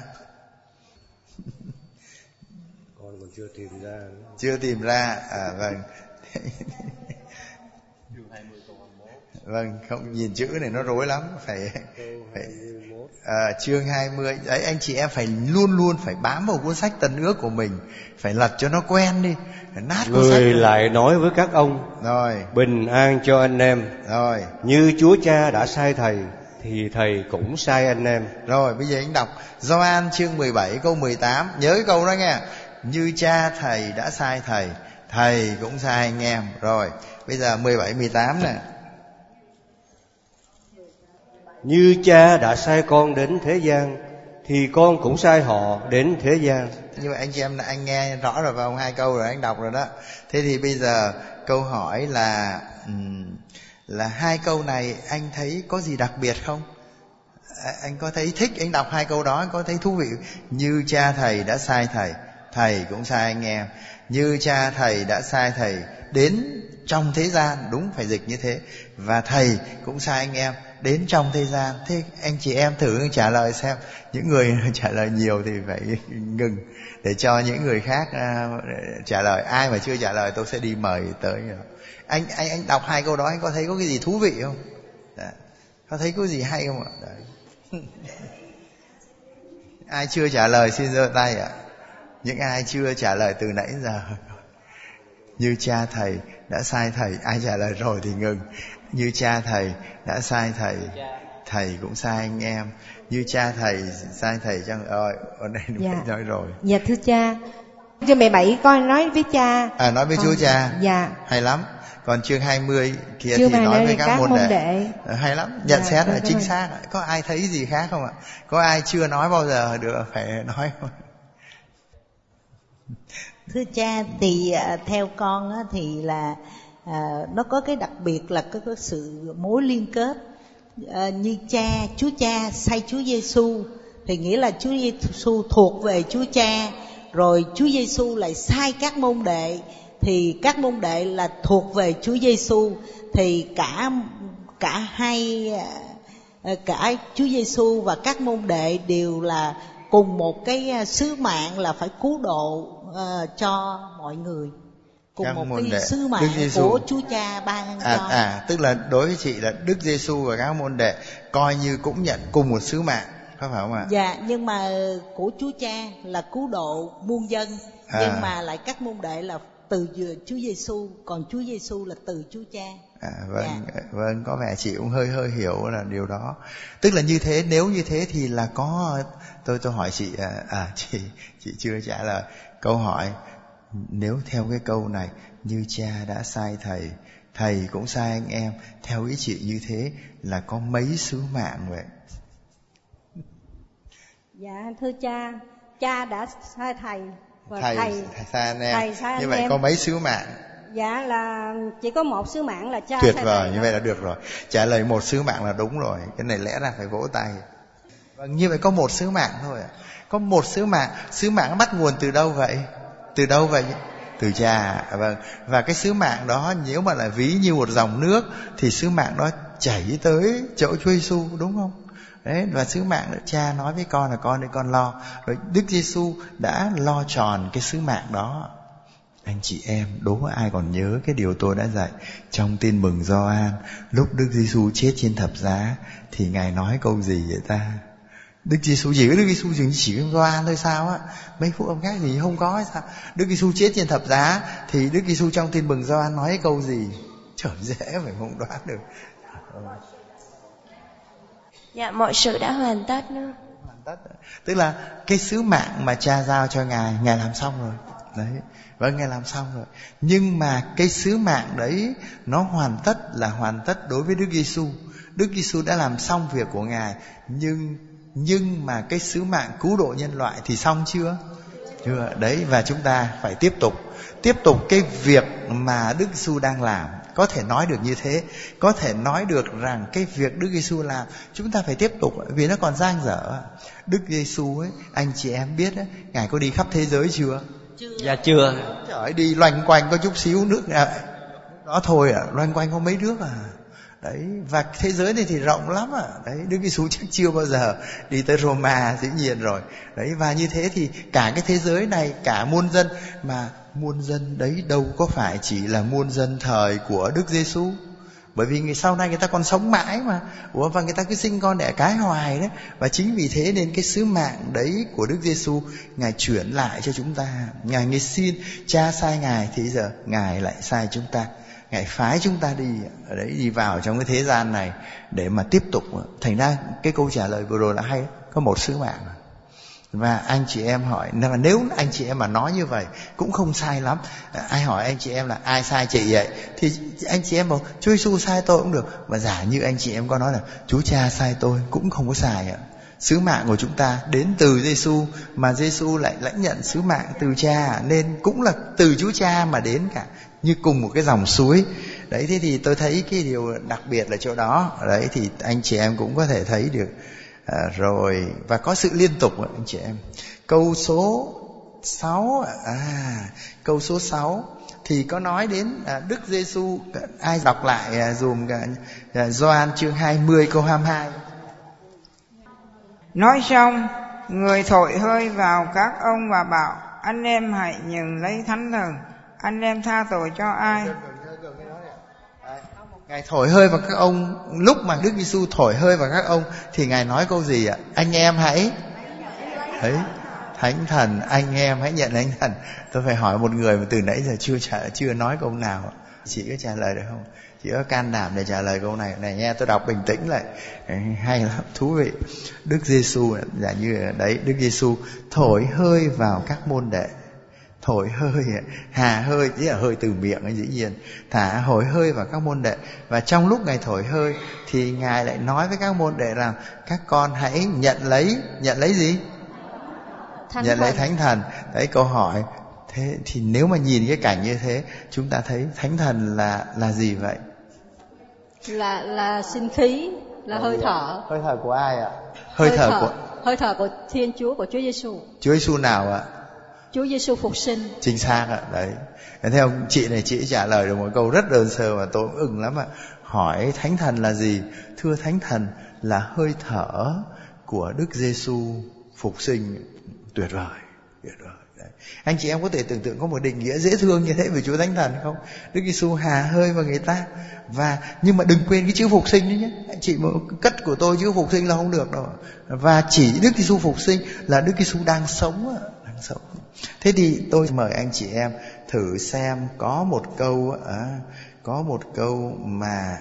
con còn chưa tìm ra nữa. Chưa tìm ra, à vâng. Vâng, không nhìn chữ này nó rối lắm, phải phải à, chương hai mươi. Đấy, anh chị em phải luôn luôn phải bám vào cuốn sách Tân Ước của mình, phải lật cho nó quen đi, phải nát cuốn sách. Người lại nói với các ông, rồi, bình an cho anh em. Rồi, như Chúa Cha đã sai thầy thì thầy cũng sai anh em. Rồi, bây giờ anh đọc Gioan chương mười bảy câu mười tám, nhớ cái câu đó nha. Như cha thầy đã sai thầy, thầy cũng sai anh em. Rồi, bây giờ mười bảy, mười tám nè. Như cha đã sai con đến thế gian thì con cũng sai họ đến thế gian. Như vậy anh chị em anh nghe rõ rồi vào hai câu rồi, anh đọc rồi đó. Thế thì bây giờ câu hỏi là là hai câu này anh thấy có gì đặc biệt không? Anh có thấy thích anh đọc hai câu đó, anh có thấy thú vị? Như cha thầy đã sai thầy, thầy cũng sai anh em. Như cha thầy đã sai thầy đến trong thế gian, đúng phải dịch như thế. Và thầy cũng sai anh em đến trong thế gian. Thế anh chị em thử trả lời xem. Những người trả lời nhiều thì phải ngừng để cho những người khác uh, trả lời. Ai mà chưa trả lời tôi sẽ đi mời tới. Anh anh anh đọc hai câu đó, anh có thấy có cái gì thú vị không? Đấy. Có thấy có gì hay không ạ? Đấy. Ai chưa trả lời xin giơ tay ạ. Những ai chưa trả lời từ nãy giờ. Như cha thầy đã sai thầy, ai trả lời rồi thì ngừng. Như cha thầy đã sai thầy, thầy cũng sai anh em. Như cha thầy sai thầy chăng? Rồi, ở đây đúng. Dạ. Nói rồi. Dạ thưa cha, chương mười bảy con nói với cha. À, nói với con, Chúa Cha. Dạ. Hay lắm. Còn chương hai mươi kia chương thì nói với các, các môn đệ. đệ. Hay lắm, nhận dạ, xét là chính rồi. xác. Có ai thấy gì khác không ạ? Có ai chưa nói bao giờ được phải nói không? Thưa cha, thì theo con á, thì là à, nó có cái đặc biệt là có, có sự mối liên kết. À, như cha, Chúa Cha sai Chúa Giêsu thì nghĩa là Chúa Giêsu thuộc về Chúa Cha, rồi Chúa Giêsu lại sai các môn đệ thì các môn đệ là thuộc về Chúa Giêsu, thì cả cả hai cả Chúa Giêsu và các môn đệ đều là cùng một cái sứ mạng là phải cứu độ uh, cho mọi người. cùng các một môn cái đệ sứ Đức mạng Giêsu. của Chúa Cha ban À, cho. à, tức là đối với chị là Đức Giêsu và các môn đệ coi như cũng nhận cùng một sứ mạng, có phải không ạ? Dạ, nhưng mà của Chúa Cha là cứu độ muôn dân, À. nhưng mà lại các môn đệ là từ Chúa Giêsu, còn Chúa Giêsu là từ Chúa Cha. À, vâng, dạ. Vâng, có vẻ chị cũng hơi hơi hiểu là điều đó. Tức là như thế, nếu như thế thì là có, tôi tôi hỏi chị, à, à chị chị chưa trả lời câu hỏi. Nếu theo cái câu này, như cha đã sai thầy, thầy cũng sai anh em, theo ý chị như thế là có mấy sứ mạng vậy? Dạ thưa cha, cha đã sai thầy và thầy, thầy, thầy sai anh em. thầy sai anh Như vậy em. có mấy sứ mạng? Dạ là chỉ có một sứ mạng là cha Tuyệt sai vời, thầy. như vậy là được rồi. Trả lời một sứ mạng là đúng rồi. Cái này lẽ ra phải vỗ tay. Vâng, như vậy có một sứ mạng thôi ạ. Có một sứ mạng. Sứ mạng bắt nguồn từ đâu vậy? Từ đâu vậy? Từ cha. Vâng. Và cái sứ mạng đó nếu mà là ví như một dòng nước thì sứ mạng đó chảy tới chỗ Chúa Giêsu, đúng không? Đấy, và sứ mạng đó, cha nói với con là con để con lo. Rồi Đức Giêsu đã lo tròn cái sứ mạng đó. Anh chị em, đố ai còn nhớ cái điều tôi đã dạy trong Tin Mừng Gioan, lúc Đức Giêsu chết trên thập giá thì Ngài nói câu gì vậy ta? Đức Giêsu chỉ có Đức Giêsu chỉ chỉ có Gioan thôi sao á? Mấy phúc âm khác gì không có hay sao? Đức Giêsu chết trên thập giá thì Đức Giêsu trong Tin Mừng Gioan nói câu gì? Trời, dễ phải không đoán được. Dạ, mọi sự đã hoàn tất nữa. Hoàn tất. Tức là cái sứ mạng mà cha giao cho Ngài, Ngài làm xong rồi. Đấy. Vâng, Ngài làm xong rồi. Nhưng mà cái sứ mạng đấy nó hoàn tất là hoàn tất đối với Đức Giêsu. Đức Giêsu đã làm xong việc của Ngài, nhưng nhưng mà cái sứ mạng cứu độ nhân loại thì xong chưa? Chưa. Đấy, và chúng ta phải tiếp tục tiếp tục cái việc mà Đức Giêsu đang làm. Có thể nói được như thế, có thể nói được rằng cái việc Đức Giêsu làm chúng ta phải tiếp tục, vì nó còn dang dở. Đức Giêsu ấy, anh chị em biết ấy, Ngài có đi khắp thế giới chưa? Dạ chưa. Trời, đi loanh quanh có chút xíu nước à, đó thôi à, loanh quanh có mấy nước à. Đấy, và thế giới này thì rộng lắm à. Đấy, Đức Giêsu chắc chưa bao giờ đi tới Roma, dĩ nhiên rồi. Đấy, và như thế thì cả cái thế giới này, cả muôn dân, mà muôn dân đấy đâu có phải chỉ là muôn dân thời của Đức Giêsu. Bởi vì người sau này người ta còn sống mãi mà. Ủa, và người ta cứ sinh con đẻ cái hoài đấy. Và chính vì thế nên cái sứ mạng đấy của Đức Giêsu Ngài chuyển lại cho chúng ta. Ngài Ngài xin, cha sai Ngài thì giờ Ngài lại sai chúng ta. Ngài phái chúng ta đi ở đấy, đi vào trong cái thế gian này để mà tiếp tục. Thành ra cái câu trả lời vừa rồi là hay, có một sứ mạng. Và anh chị em hỏi, nếu anh chị em mà nói như vậy cũng không sai lắm. Ai hỏi anh chị em là ai sai chị vậy, thì anh chị em bảo Chúa Giêsu sai tôi cũng được. Mà giả như anh chị em có nói là Chúa Cha sai tôi cũng không có sai ạ. Sứ mạng của chúng ta đến từ Giêsu, mà Giêsu lại lãnh nhận sứ mạng từ Cha, nên cũng là từ Chúa Cha mà đến cả, như cùng một cái dòng suối. Đấy, thế thì tôi thấy cái điều đặc biệt là chỗ đó. Đấy, thì anh chị em cũng có thể thấy được. À, rồi, và có sự liên tục anh chị em. Câu số sáu, à, câu số sáu thì có nói đến à, Đức Giêsu. Ai đọc lại à, dùm à, Gioan chương hai mươi câu hai mươi hai. Nói xong, người thổi hơi vào các ông và bảo: anh em hãy nhận lấy thánh thần. Anh em tha tội cho ai? Ngài thổi hơi vào các ông. Lúc mà Đức Giêsu thổi hơi vào các ông thì Ngài nói câu gì ạ? Anh em hãy ấy thánh thần, anh em hãy nhận thánh thần. Tôi phải hỏi một người mà từ nãy giờ chưa trả, chưa nói câu nào. Chị có trả lời được không? Chị có can đảm để trả lời câu này này nha. Tôi đọc bình tĩnh lại, hay lắm, thú vị. Đức Giêsu giả như đấy, Đức Giêsu thổi hơi vào các môn đệ. Thổi hơi, hà hơi, chỉ là hơi từ miệng ấy, dĩ nhiên. Thả hồi hơi vào các môn đệ. Và trong lúc Ngài thổi hơi thì Ngài lại nói với các môn đệ rằng các con hãy nhận lấy. Nhận lấy gì? Thánh nhận thần. Lấy thánh thần. Đấy, câu hỏi. Thế thì nếu mà nhìn cái cảnh như thế, chúng ta thấy thánh thần là là gì vậy? Là là sinh khí, là hơi thở. Hơi thở của ai ạ? Hơi, hơi thở, thở của hơi thở của Thiên Chúa, của Chúa Giêsu. Chúa Giêsu nào ạ? Chúa Giêsu phục sinh. Chính xác ạ. Đấy. Theo chị này, chị trả lời được một câu rất đơn sơ mà tôi cũng ưng lắm ạ. Hỏi thánh thần là gì? Thưa, thánh thần là hơi thở của Đức Giêsu phục sinh. Tuyệt vời, tuyệt vời. Đấy. Anh chị em có thể tưởng tượng có một định nghĩa dễ thương như thế về Chúa Thánh Thần không? Đức Giêsu hà hơi vào người ta. Và nhưng mà đừng quên cái chữ phục sinh đấy nhé. Anh chị mà cất của tôi chữ phục sinh là không được đâu. Và chỉ Đức Giêsu phục sinh là Đức Giêsu đang sống, đang sống. Thế thì tôi mời anh chị em thử xem có một câu à, có một câu mà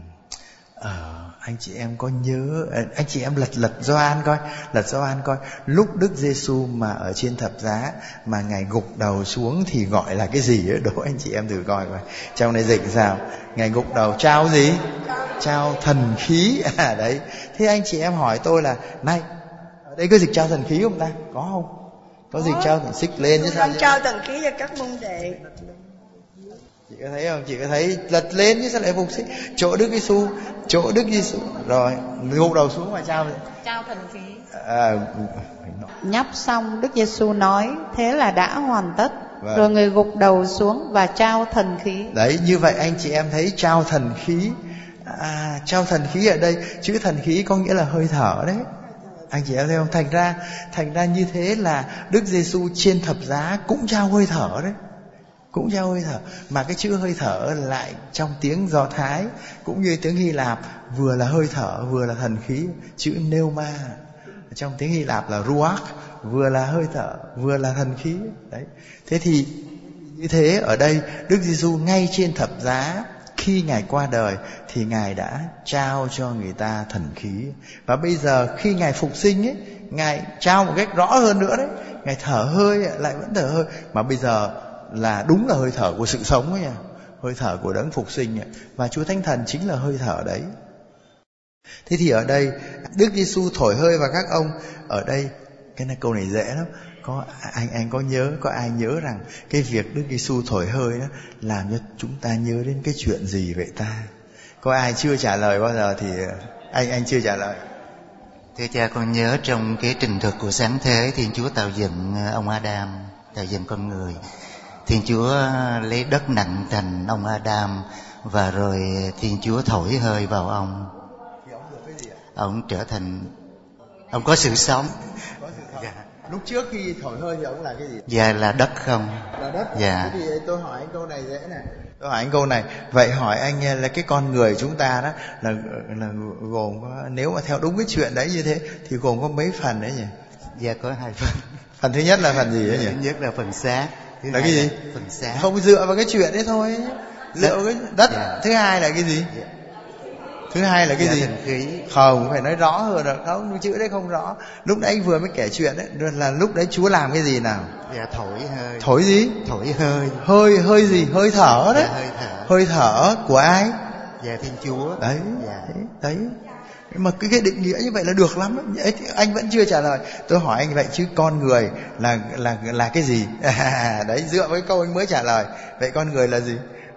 à, anh chị em có nhớ, anh chị em lật lật Gioan coi, lật Gioan coi, lúc Đức Giêsu mà ở trên thập giá mà ngài gục đầu xuống thì gọi là cái gì ấy? Đố anh chị em thử coi coi. Trong này dịch sao? Ngài gục đầu trao gì? Trao thần khí. À đấy. Thế anh chị em hỏi tôi là này, ở đây có dịch trao thần khí không ta? Có không? Có dịch trao thần xích lên chứ sao? Trao thần khí cho các môn đệ. Chị có thấy không? Chị có thấy lật lên chứ sao lại phục sinh? Chỗ Đức Giêsu, chỗ Đức Giêsu rồi gục đầu xuống mà trao trao thần khí. À, nhấp xong Đức Giêsu nói thế là đã hoàn tất. Vâng. Rồi người gục đầu xuống và trao thần khí. Đấy, như vậy anh chị em thấy trao thần khí. À, trao thần khí ở đây, chữ thần khí có nghĩa là hơi thở đấy. Anh chị em thấy không? Thành ra, thành ra như thế là Đức Giêsu trên thập giá cũng trao hơi thở đấy. Cũng trao hơi thở. Mà cái chữ hơi thở lại trong tiếng Do Thái cũng như tiếng Hy Lạp vừa là hơi thở vừa là thần khí. Chữ pneuma trong tiếng Hy Lạp là ruach, vừa là hơi thở vừa là thần khí. Đấy. Thế thì như thế ở đây Đức Giêsu ngay trên thập giá khi Ngài qua đời thì Ngài đã trao cho người ta thần khí. Và bây giờ khi Ngài phục sinh ấy, Ngài trao một cách rõ hơn nữa đấy. Ngài thở hơi lại vẫn thở hơi. Mà bây giờ là đúng là hơi thở của sự sống ấy nha. Hơi thở của đấng phục sinh ấy. Và Chúa Thánh Thần chính là hơi thở đấy. Thế thì ở đây Đức Giêsu thổi hơi vào các ông. Ở đây cái này câu này dễ lắm. Có anh anh có nhớ, có ai nhớ rằng cái việc Đức Giêsu thổi hơi đó làm cho chúng ta nhớ đến cái chuyện gì vậy ta? Có ai chưa trả lời bao giờ thì anh anh chưa trả lời. Thưa cha, con nhớ trong cái trình thực của sáng thế, Thiên Chúa tạo dựng ông Adam, tạo dựng con người. Thiên Chúa lấy đất nặng thành ông Adam và rồi Thiên Chúa thổi hơi vào ông. Ông trở thành, ông có sự sống. Dạ. Lúc trước khi thổi hơi thì ông là cái gì? Dạ là đất không? Là đất. Dạ. Thế thì tôi hỏi anh câu này dễ nè. Tôi hỏi anh câu này. Vậy hỏi anh là cái con người chúng ta đó là là gồm có, nếu mà theo đúng cái chuyện đấy như thế thì gồm có mấy phần đấy nhỉ? Dạ có hai phần. Phần thứ nhất là phần gì đấy nhỉ? Thứ nhất là phần xác. Thứ là cái gì? Là phần xác. Không dựa vào cái chuyện đấy thôi. Dựa vào cái đất. Dạ. Thứ hai là cái gì? Dạ. Thứ hai là cái dạ, gì? Thần khí. Không, phải nói rõ hơn được. Không, chữ đấy không rõ. Lúc nãy anh vừa mới kể chuyện đấy, là lúc đấy Chúa làm cái gì nào? Dạ thổi hơi. Thổi gì? Thổi hơi. Hơi hơi gì? Hơi thở đấy. Dạ, hơi thở. Hơi thở của ai? Dạ Thiên Chúa. Đấy. Dạ. Đấy. Đấy. Mà cái, cái định nghĩa như vậy là được lắm. Anh vẫn chưa trả lời. Tôi hỏi anh vậy chứ con người là là là cái gì? À, đấy, dựa với câu anh mới trả lời. Vậy con người là gì?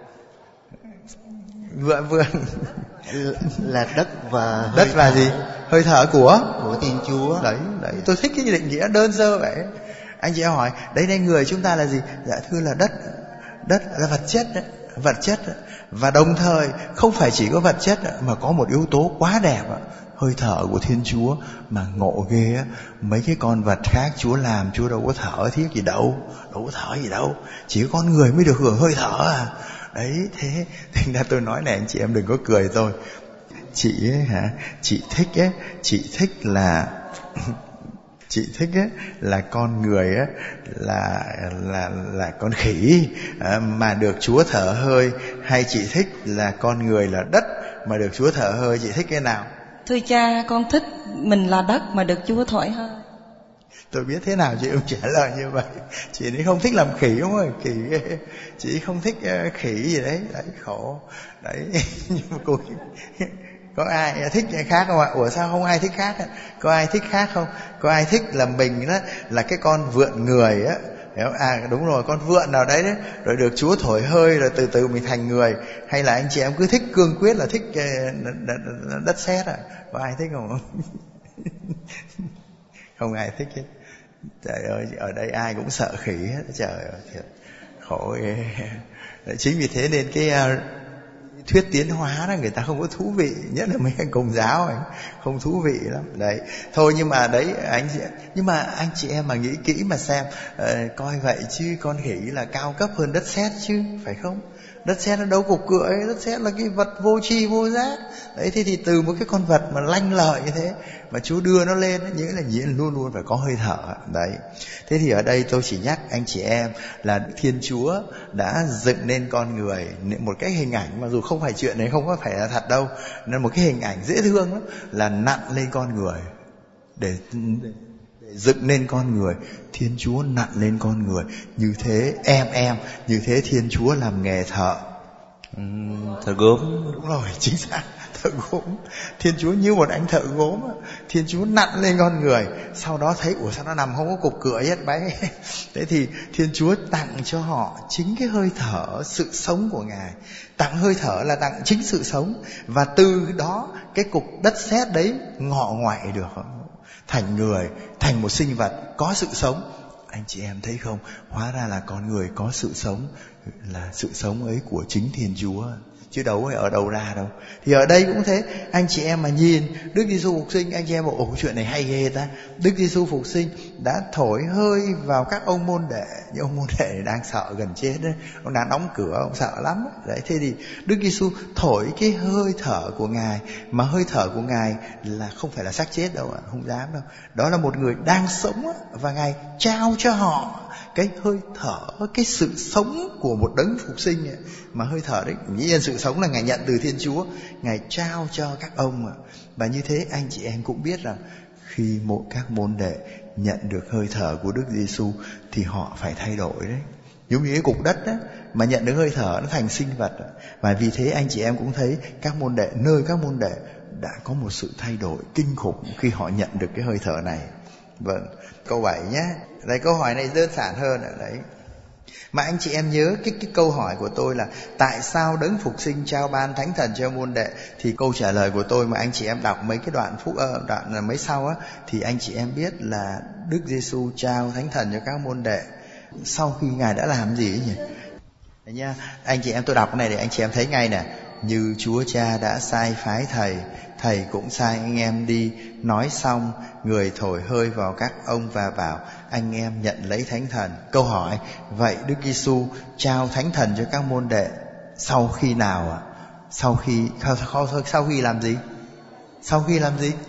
Vừa vừa là đất và đất và gì? Hơi thở của của Thiên Chúa. Đấy, đấy, tôi thích cái định nghĩa đơn sơ vậy. Anh chị em hỏi, đấy đây người chúng ta là gì? Dạ thưa là đất. Đất là vật chất đấy, vật chất đấy. Và đồng thời không phải chỉ có vật chất đấy, mà có một yếu tố quá đẹp đấy. Hơi thở của Thiên Chúa mà ngộ ghê á, mấy cái con vật khác Chúa làm Chúa đâu có thở thiết gì đâu, đâu có thở gì đâu, chỉ có con người mới được hưởng hơi thở à. Đấy, thế thành ra tôi nói này anh chị em đừng có cười tôi. Chị ấy hả, chị thích ấy, chị thích là chị thích ấy là con người ấy là là là con khỉ à, mà được Chúa thở hơi, hay chị thích là con người là đất mà được Chúa thở hơi, chị thích cái nào? Thưa cha, con thích mình là đất mà được Chúa thổi hơi. Tôi biết thế nào chị cũng trả lời như vậy. Chị ấy không thích làm khỉ đúng không? Khỉ chị không thích khỉ gì đấy, đấy khổ. Đấy nhưng mà cô có ai thích khác không ạ? Ủa sao không ai thích khác? Có ai thích khác không? Có ai thích là mình đó là cái con vượn người á? À đúng rồi, con vượn nào đấy đấy, rồi được Chúa thổi hơi rồi từ từ mình thành người, hay là anh chị em cứ thích cương quyết là thích đất sét à? Có ai thích không? Không ai thích hết. Trời ơi, ở đây ai cũng sợ khỉ hết. Trời ơi, thiệt khổ ghê. Chính vì thế nên cái thuyết tiến hóa đó người ta không có thú vị, nhất là mấy anh Công giáo ấy, không thú vị lắm đấy. Thôi nhưng mà đấy anh chị, nhưng mà anh chị em mà nghĩ kỹ mà xem, uh, coi vậy chứ con khỉ là cao cấp hơn đất sét chứ, phải không? Đất sét nó đâu cục cưỡi, đất sét là cái vật vô tri vô giác đấy. Thế thì từ một cái con vật mà lanh lợi như thế mà Chúa đưa nó lên, nghĩa là nhiên luôn luôn phải có hơi thở đấy. Thế thì ở đây tôi chỉ nhắc anh chị em là Thiên Chúa đã dựng nên con người một cái hình ảnh, mặc dù không phải chuyện này không có phải là thật đâu, nên một cái hình ảnh dễ thương lắm, là nặn lên con người để, để dựng nên con người. Thiên Chúa nặn lên con người như thế em em như thế Thiên Chúa làm nghề thợ. Ừ, thợ gốm. Đúng rồi, chính xác, thợ gốm. Thiên Chúa như một anh thợ gốm. Thiên Chúa nặn lên con người, sau đó thấy ủa sao nó nằm không có cục cửa hết bấy. Thế thì Thiên Chúa tặng cho họ chính cái hơi thở sự sống của Ngài. Tặng hơi thở là tặng chính sự sống, và từ đó cái cục đất sét đấy ngọ ngoại được thành người, thành một sinh vật có sự sống. Anh chị em thấy không, hóa ra là con người có sự sống, là sự sống ấy của chính Thiên Chúa, chứ đâu phải ở đâu ra đâu. Thì ở đây cũng thế, anh chị em mà nhìn Đức Giêsu phục sinh, anh chị em bảo ồ chuyện này hay ghê ta. Đức Giêsu phục sinh đã thổi hơi vào các ông môn đệ, những ông môn đệ đang sợ gần chết đấy, ông đang đóng cửa, ông sợ lắm đấy. Thế thì Đức Giêsu thổi cái hơi thở của Ngài, mà hơi thở của Ngài là không phải là xác chết đâu ạ, không dám đâu. Đó là một người đang sống, và Ngài trao cho họ cái hơi thở, cái sự sống của một đấng phục sinh ấy. Mà hơi thở đấy, nghĩ nhiên sự sống là Ngài nhận từ Thiên Chúa, Ngài trao cho các ông. Và như thế anh chị em cũng biết rằng khi một các môn đệ nhận được hơi thở của Đức Giêsu thì họ phải thay đổi đấy. Giống như cái cục đất đó, mà nhận được hơi thở nó thành sinh vật. Và vì thế anh chị em cũng thấy các môn đệ, nơi các môn đệ đã có một sự thay đổi kinh khủng khi họ nhận được cái hơi thở này. Vâng, câu bảy nhé. Đây câu hỏi này đơn giản hơn ở đấy. Mà anh chị em nhớ cái, cái câu hỏi của tôi là tại sao đấng phục sinh trao ban thánh thần cho môn đệ, thì câu trả lời của tôi mà anh chị em đọc mấy cái đoạn phúc uh, đoạn mấy sau á, thì anh chị em biết là Đức Giêsu trao thánh thần cho các môn đệ sau khi Ngài đã làm gì ấy nhỉ? Đấy nha, anh chị em tôi đọc cái này để anh chị em thấy ngay nè. Như Chúa Cha đã sai phái Thầy, Thầy cũng sai anh em đi. Nói xong, người thổi hơi vào các ông và bảo anh em nhận lấy thánh thần. Câu hỏi, vậy Đức Giêsu trao thánh thần cho các môn đệ sau khi nào ạ? Sau khi sau, sau khi làm gì? Sau khi làm gì?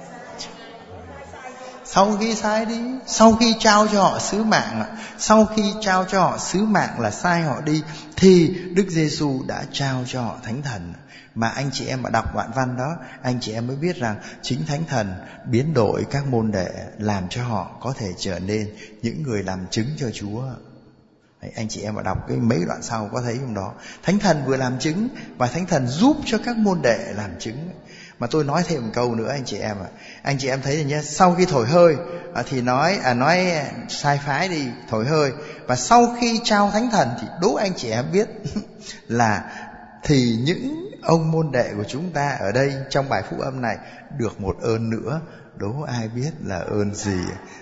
Sau khi sai đi, sau khi trao cho họ sứ mạng, sau khi trao cho họ sứ mạng là sai họ đi, thì Đức Giêsu đã trao cho họ thánh thần. Mà anh chị em mà đọc đoạn văn đó, anh chị em mới biết rằng chính thánh thần biến đổi các môn đệ, làm cho họ có thể trở nên những người làm chứng cho Chúa. Đấy, anh chị em mà đọc cái mấy đoạn sau có thấy không đó, thánh thần vừa làm chứng và thánh thần giúp cho các môn đệ làm chứng. Mà tôi nói thêm một câu nữa anh chị em ạ. Anh chị em thấy rồi nhé, sau khi thổi hơi à, thì nói à nói sai phái đi, thổi hơi. Và sau khi trao thánh thần thì đố anh chị em biết là thì những ông môn đệ của chúng ta ở đây trong bài phúc âm này được một ơn nữa. Đố ai biết là ơn gì?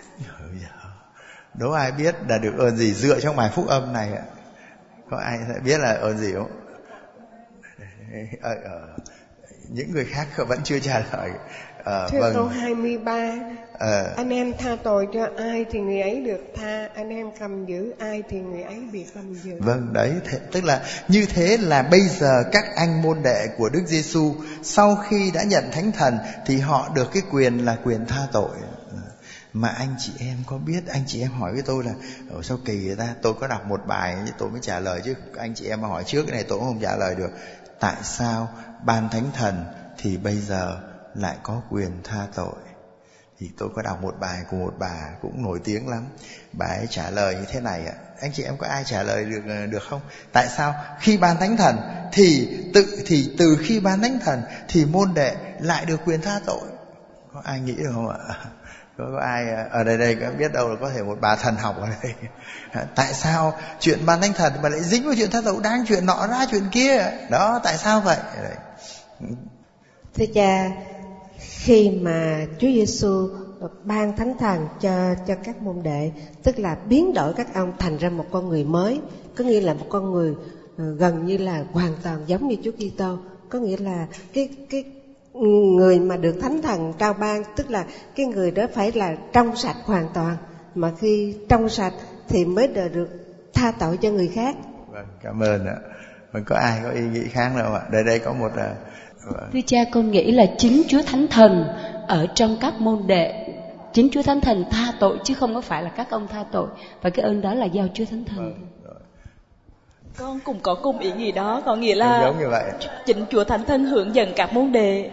Đố ai biết là được ơn gì dựa trong bài phúc âm này ạ? Có ai biết là ơn gì không? Ờ, ờ. Những người khác vẫn chưa trả lời. À, Thưa vâng. câu hai mươi ba, à, anh em tha tội cho ai thì người ấy được tha, anh em cầm giữ ai thì người ấy bị cầm giữ. Vâng, đấy, thế, tức là như thế là bây giờ các anh môn đệ của Đức Giêsu sau khi đã nhận thánh thần thì họ được cái quyền là quyền tha tội. Mà anh chị em có biết, anh chị em hỏi với tôi là ở sao kỳ vậy ta? Tôi có đọc một bài tôi mới trả lời, chứ anh chị em mà hỏi trước cái này tôi cũng không trả lời được. Tại sao ban thánh thần thì bây giờ lại có quyền tha tội? Thì tôi có đọc một bài của một bà cũng nổi tiếng lắm. Bà ấy trả lời như thế này ạ. Anh chị em có ai trả lời được được không? Tại sao khi ban thánh thần thì tự thì từ khi ban thánh thần thì môn đệ lại được quyền tha tội? Có ai nghĩ được không ạ? Có, có ai ở đây đây có biết đâu là có thể một bà thần học ở đây. Tại sao chuyện ban thánh thần mà lại dính vào chuyện tha tội, đang chuyện nọ ra chuyện kia? Đó, tại sao vậy? Đấy. Thưa cha, khi mà Chúa Giêsu ban thánh thần cho cho các môn đệ, tức là biến đổi các ông thành ra một con người mới, có nghĩa là một con người gần như là hoàn toàn giống như Chúa Kitô. Có nghĩa là cái cái người mà được Thánh Thần trao ban, tức là cái người đó phải là trong sạch hoàn toàn, mà khi trong sạch thì mới được tha tội cho người khác. Vâng, cảm ơn ạ. Vâng, có ai có ý nghĩ khác đâu ạ? Đây đây có một à, vâng. Thưa cha, con nghĩ là chính Chúa Thánh Thần ở trong các môn đệ, chính Chúa Thánh Thần tha tội chứ không có phải là các ông tha tội, và cái ơn đó là giao Chúa Thánh Thần. Vâng. Con cũng có cùng ý nghĩ đó, có nghĩa là giống như vậy. chính Chúa Thánh Thần hướng dẫn các môn đệ.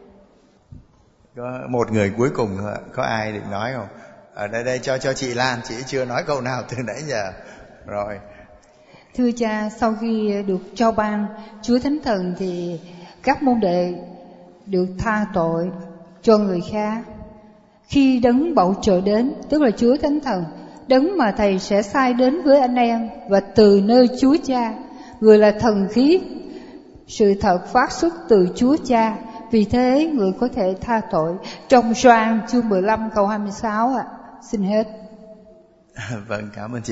Có một người cuối cùng thôi, có ai định nói không? Ở đây đây cho cho chị Lan, chị chưa nói câu nào từ nãy giờ. Rồi. Thưa cha, sau khi được cho ban Chúa Thánh Thần thì các môn đệ được tha tội cho người khác. Khi đấng bảo trợ đến, tức là Chúa Thánh Thần, đấng mà thầy sẽ sai đến với anh em, và từ nơi Chúa Cha, người là thần khí, sự thật phát xuất từ Chúa Cha, vì thế người có thể tha tội. Trong Gioan chương mười lăm câu hai mươi sáu ạ. À. Xin hết. Vâng, cảm ơn chị.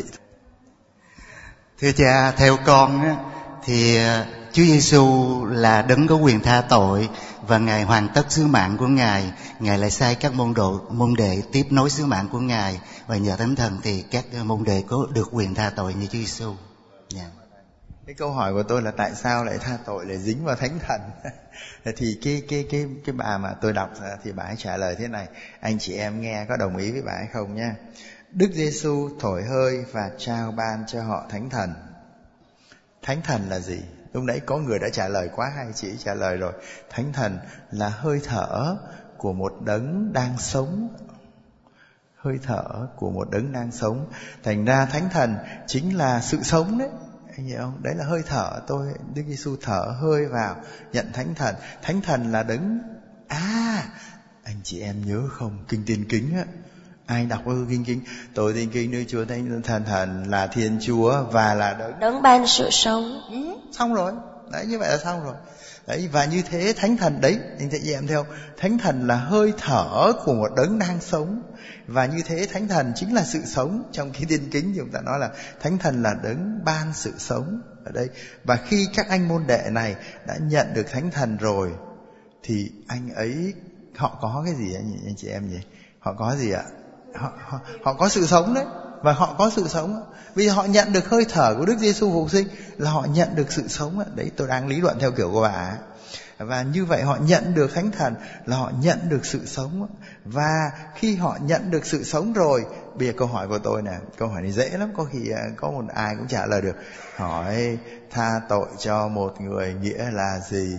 Thưa cha, theo con á, thì Chúa Giêsu là đấng có quyền tha tội, và Ngài hoàn tất sứ mạng của Ngài. Ngài lại sai các môn đồ môn đệ tiếp nối sứ mạng của Ngài, và nhờ Thánh Thần thì các môn đệ có được quyền tha tội như Chúa Giêsu. Yeah. Cái câu hỏi của tôi là tại sao lại tha tội lại dính vào Thánh Thần? Thì cái cái cái cái bà mà tôi đọc thì bà ấy trả lời thế này, anh chị em nghe có đồng ý với bà ấy không nha? Đức Giêsu thổi hơi và trao ban cho họ Thánh Thần. Thánh Thần là gì? Lúc nãy có người đã trả lời quá hay, chị trả lời rồi. Thánh Thần là hơi thở của một đấng đang sống. Hơi thở của một đấng đang sống. Thành ra Thánh Thần chính là sự sống đấy. Anh hiểu không? Đấy là hơi thở. Tôi Đức Giêsu thở hơi vào, nhận Thánh Thần. Thánh Thần là đấng. À, anh chị em nhớ không? Kinh Tiên Kính á, ai đọc ư kinh kính? Tôi tin kính Đức Chúa Thánh Thần Thần là Thiên Chúa và là đấng đấng ban sự sống. Ừ, xong rồi. Đấy, như vậy là xong rồi. Đấy, và như thế Thánh Thần đấy, anh chị em theo, Thánh Thần là hơi thở của một đấng đang sống. Và như thế Thánh Thần chính là sự sống. Trong cái Tiên Kính chúng ta nói là Thánh Thần là đấng ban sự sống ở đây. Và khi các anh môn đệ này đã nhận được Thánh Thần rồi, thì anh ấy, họ có cái gì anh, anh chị em nhỉ? Họ có gì ạ? Họ, họ, họ có sự sống đấy. Và họ có sự sống. Vì họ nhận được hơi thở của Đức Giêsu phục sinh là họ nhận được sự sống. Đấy, tôi đang lý luận theo kiểu của bà. Và như vậy họ nhận được Thánh Thần là họ nhận được sự sống. Và khi họ nhận được sự sống rồi, bây giờ câu hỏi của tôi nè, câu hỏi này dễ lắm, có khi có một ai cũng trả lời được. Hỏi tha tội cho một người nghĩa là gì?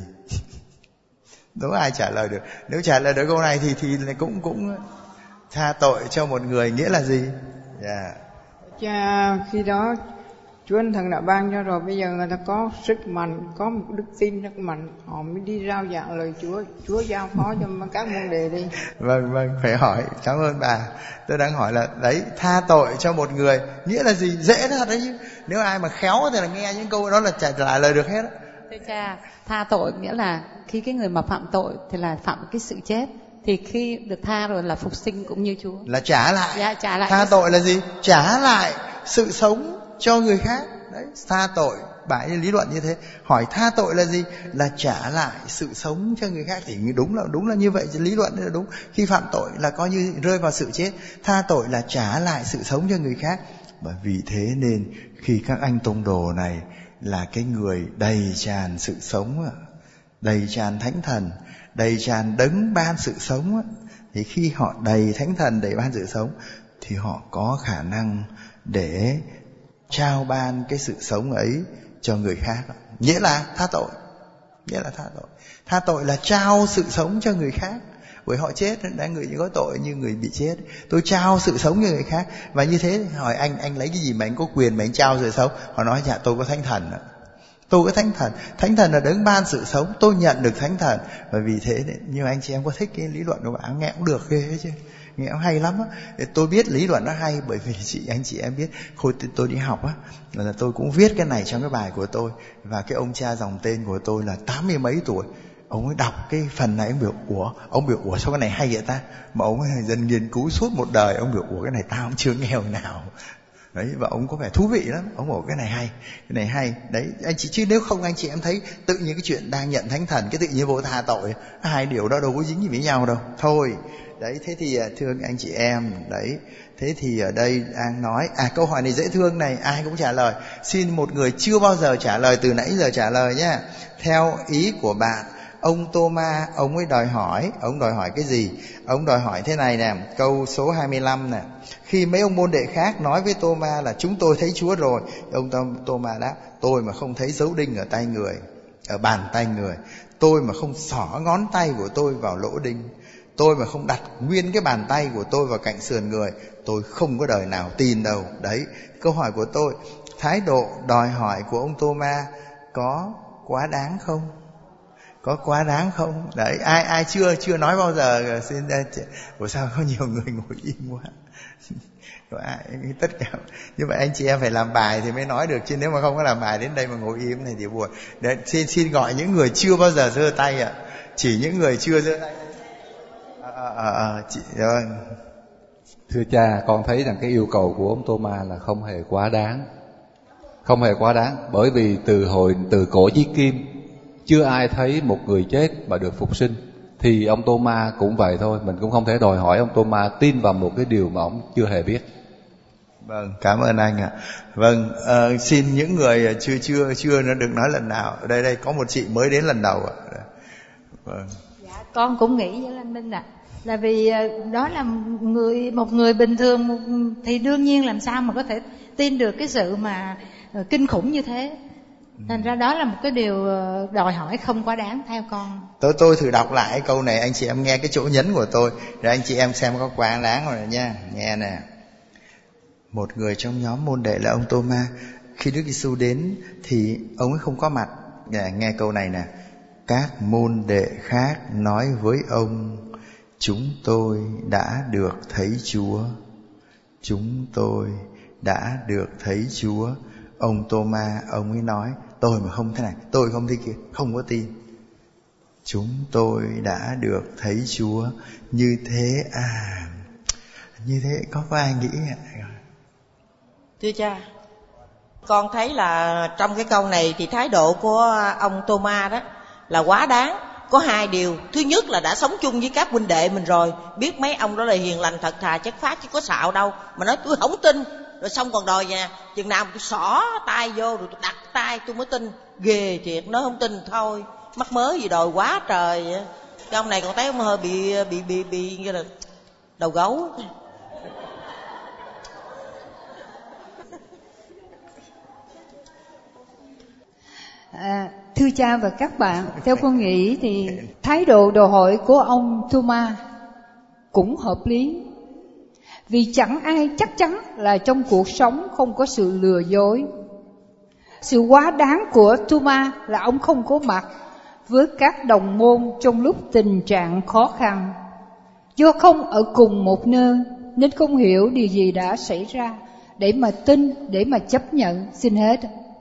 Đâu ai trả lời được. Nếu trả lời được câu này thì thì cũng cũng tha tội cho một người nghĩa là gì? Yeah. Cha, khi đó Chúa Thánh Thần đã ban cho rồi, bây giờ người ta có sức mạnh, có một đức tin rất mạnh, họ mới đi rao giảng lời Chúa. Chúa giao phó cho các môn đệ đi. Vâng, vâng, phải hỏi, cảm ơn bà. Tôi đang hỏi là, đấy, tha tội cho một người, nghĩa là gì? Dễ thật đấy chứ. Nếu ai mà khéo thì là nghe những câu đó là trả lại lời được hết. Thưa cha, tha tội nghĩa là khi cái người mà phạm tội thì là phạm cái sự chết. Thì khi được tha rồi là phục sinh cũng như Chúa. Là trả lại. Dạ, trả lại. Tha tội là gì? Trả lại sự sống cho người khác. Đấy, tha tội, bà ấy lý luận như thế. Hỏi tha tội là gì? Là trả lại sự sống cho người khác. Thì đúng là đúng là như vậy, lý luận là đúng. Khi phạm tội là coi như rơi vào sự chết. Tha tội là trả lại sự sống cho người khác. Bởi vì thế nên khi các anh tông đồ này là cái người đầy tràn sự sống, đầy tràn Thánh Thần, đầy tràn đấng ban sự sống, thì khi họ đầy Thánh Thần, đầy ban sự sống, thì họ có khả năng để trao ban cái sự sống ấy cho người khác. Nghĩa là tha tội. Nghĩa là tha tội. Tha tội là trao sự sống cho người khác. Bởi họ chết, đã người có tội như người bị chết. Tôi trao sự sống cho người khác. Và như thế hỏi anh, anh lấy cái gì mà anh có quyền mà anh trao sự sống? Họ nói dạ tôi có Thánh Thần. Tôi có Thánh Thần. Thánh Thần là đấng ban sự sống. Tôi nhận được Thánh Thần. Và vì thế, nhưng anh chị em có thích cái lý luận của bạn, nghe cũng được ghê chứ. Nghe cũng hay lắm á. Tôi biết lý luận nó hay bởi vì chị anh chị em biết hồi tôi đi học á, là tôi cũng viết cái này trong cái bài của tôi. Và cái ông cha dòng tên của tôi là tám mươi mấy tuổi, ông ấy đọc cái phần này, ông biểu ủa, ông biểu ủa sao cái này hay vậy ta? Mà ông ấy dần nghiên cứu suốt một đời, ông biểu ủa cái này tao cũng chưa nghe hồi nào. Đấy, và ông có vẻ thú vị lắm. Ông bảo cái này hay, cái này hay. Đấy, anh chị, chứ nếu không anh chị em thấy tự nhiên cái chuyện đang nhận thánh thần, cái tự nhiên vô tha tội, hai điều đó đâu có dính gì với nhau đâu. Thôi, đấy, thế thì thưa anh chị em, đấy, thế thì ở đây An nói, à câu hỏi này dễ thương này, ai cũng trả lời. Xin một người chưa bao giờ trả lời từ nãy giờ trả lời nhé. Theo ý của bạn, ông Tô-ma, ông ấy đòi hỏi, ông đòi hỏi cái gì? Ông đòi hỏi thế này nè, câu số hai mươi lăm nè. Khi mấy ông môn đệ khác nói với Tô-ma là chúng tôi thấy Chúa rồi, ông Tô-ma đáp, tôi mà không thấy dấu đinh ở tay người, ở bàn tay người, tôi mà không xỏ ngón tay của tôi vào lỗ đinh, tôi mà không đặt nguyên cái bàn tay của tôi vào cạnh sườn người, tôi không có đời nào tin đâu. Đấy, câu hỏi của tôi, thái độ đòi hỏi của ông Tô-ma có quá đáng không? Có quá đáng không? Đấy, ai ai chưa chưa nói bao giờ xin ủa sao có nhiều người ngồi im quá. Có ai, tất cả như vậy anh chị em phải làm bài thì mới nói được, chứ nếu mà không có làm bài đến đây mà ngồi im này thì buồn. Đấy, xin xin gọi những người chưa bao giờ giơ tay ạ. Chỉ những người chưa giơ tay. À, à, à, chị, rồi. Thưa cha, con thấy rằng cái yêu cầu của ông Tô-ma là không hề quá đáng. Không hề quá đáng, bởi vì từ hồi từ cổ chí kim chưa ai thấy một người chết mà được phục sinh. Thì ông Tô-ma cũng vậy thôi, mình cũng không thể đòi hỏi ông Tô-ma tin vào một cái điều mà ông chưa hề biết. Vâng, cảm ơn anh ạ. Vâng, uh, xin những người chưa chưa chưa nó được nói lần nào. Đây đây có một chị mới đến lần đầu ạ. Vâng. Dạ, con cũng nghĩ với Lan Minh ạ. À. Là vì đó là người một người bình thường thì đương nhiên làm sao mà có thể tin được cái sự mà kinh khủng như thế. Thành ra đó là một cái điều đòi hỏi không quá đáng theo con. Tôi tôi thử đọc lại câu này, anh chị em nghe cái chỗ nhấn của tôi, rồi anh chị em xem có quá đáng rồi nha. Nghe nè. Một người trong nhóm môn đệ là ông Tô-ma, khi Đức Giêsu đến thì ông ấy không có mặt. Nghe, nghe câu này nè. Các môn đệ khác nói với ông, chúng tôi đã được thấy Chúa. Chúng tôi đã được thấy Chúa. Ông Tô-ma, ông ấy nói, tôi mà không thế này, tôi không thế kia, không có tin. Chúng tôi đã được thấy Chúa. Như thế à, như thế có có ai nghĩ ạ? Thưa cha, con thấy là trong cái câu này thì thái độ của ông Tô-ma đó là quá đáng. Có hai điều. Thứ nhất là đã sống chung với các huynh đệ mình rồi, biết mấy ông đó là hiền lành thật thà chất phác chứ có xạo đâu. Mà nói tôi không tin, rồi xong còn đòi nha, chừng nào tôi xỏ tay vô rồi tôi đặt tay tôi mới tin. Ghê thiệt, nói không tin thôi, mắc mớ gì đòi quá trời vậy. Cái ông này còn thấy ông hơi bị bị bị bị như là đầu gấu. À, thưa cha và các bạn, theo con nghĩ thì thái độ đòi hỏi của ông Tô-ma cũng hợp lý. Vì chẳng ai chắc chắn là trong cuộc sống không có sự lừa dối. Sự quá đáng của Tô-ma là ông không có mặt với các đồng môn trong lúc tình trạng khó khăn. Do không ở cùng một nơi nên không hiểu điều gì đã xảy ra để mà tin, để mà chấp nhận. Xin hết.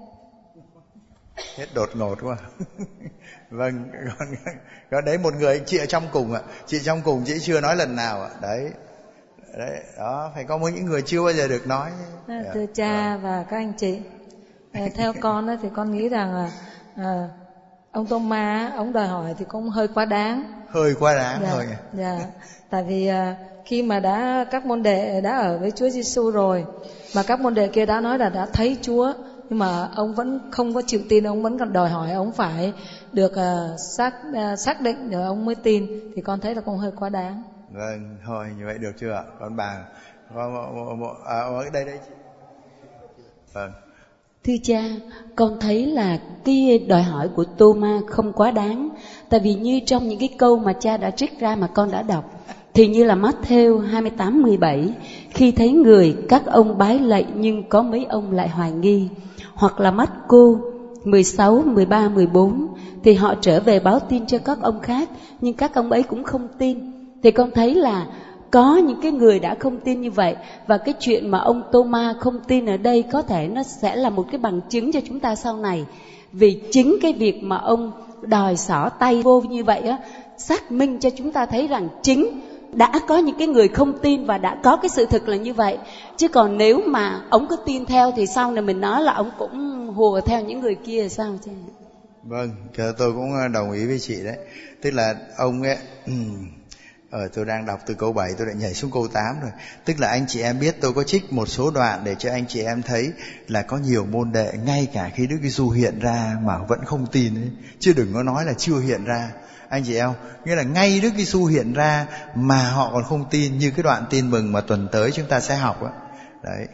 Hết đột ngột quá. Vâng, còn, còn đấy một người chị ở trong cùng ạ, chị trong cùng chị chưa nói lần nào ạ. Đấy, đấy, đó phải có những người chưa bao giờ được nói. À, thưa cha và các anh chị, à, theo con thì con nghĩ rằng là à, ông Tô-ma ông đòi hỏi thì cũng hơi quá đáng. Hơi quá đáng dạ, thôi. Dạ, tại vì à, khi mà đã các môn đệ đã ở với Chúa Giêsu rồi, mà các môn đệ kia đã nói là đã thấy Chúa, nhưng mà ông vẫn không có chịu tin, ông vẫn còn đòi hỏi ông phải được uh, xác uh, xác định rồi ông mới tin, thì con thấy là cũng hơi quá đáng. Vâng, thôi như vậy được chưa ạ? Con bà, con à, ở đây đây. Vâng. Thưa cha, con thấy là cái đòi hỏi của Tô-ma không quá đáng, tại vì như trong những cái câu mà cha đã trích ra mà con đã đọc, thì như là Matthew hai mươi tám mười bảy, khi thấy người các ông bái lạy nhưng có mấy ông lại hoài nghi. Hoặc là Marco mười sáu mười ba mười bốn, thì họ trở về báo tin cho các ông khác nhưng các ông ấy cũng không tin. Thì con thấy là có những cái người đã không tin như vậy, và cái chuyện mà ông Tô-ma không tin ở đây có thể nó sẽ là một cái bằng chứng cho chúng ta sau này. Vì chính cái việc mà ông đòi xỏ tay vô như vậy á, xác minh cho chúng ta thấy rằng chính đã có những cái người không tin và đã có cái sự thực là như vậy. Chứ còn nếu mà ông cứ tin theo thì sau này mình nói là ông cũng hùa theo những người kia sao chứ? Vâng, tôi cũng đồng ý với chị đấy. Tức là ông ấy, Ờ, tôi đang đọc từ câu bảy tôi đã nhảy xuống câu tám rồi. Tức là anh chị em biết tôi có trích một số đoạn để cho anh chị em thấy là có nhiều môn đệ ngay cả khi Đức Giêsu hiện ra mà vẫn không tin ấy. Chứ đừng có nói là chưa hiện ra. Anh chị em, nghĩa là ngay Đức Giêsu hiện ra mà họ còn không tin, như cái đoạn tin mừng mà tuần tới chúng ta sẽ học đó. Đấy.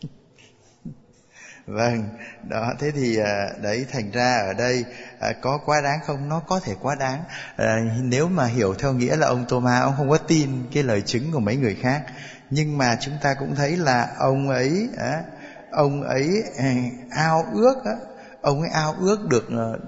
Vâng, đó, thế thì đấy, thành ra ở đây có quá đáng không? Nó có thể quá đáng. À, nếu mà hiểu theo nghĩa là ông Tô-ma ông không có tin cái lời chứng của mấy người khác, nhưng mà chúng ta cũng thấy là ông ấy ông ấy ao ước ông ấy ao ước được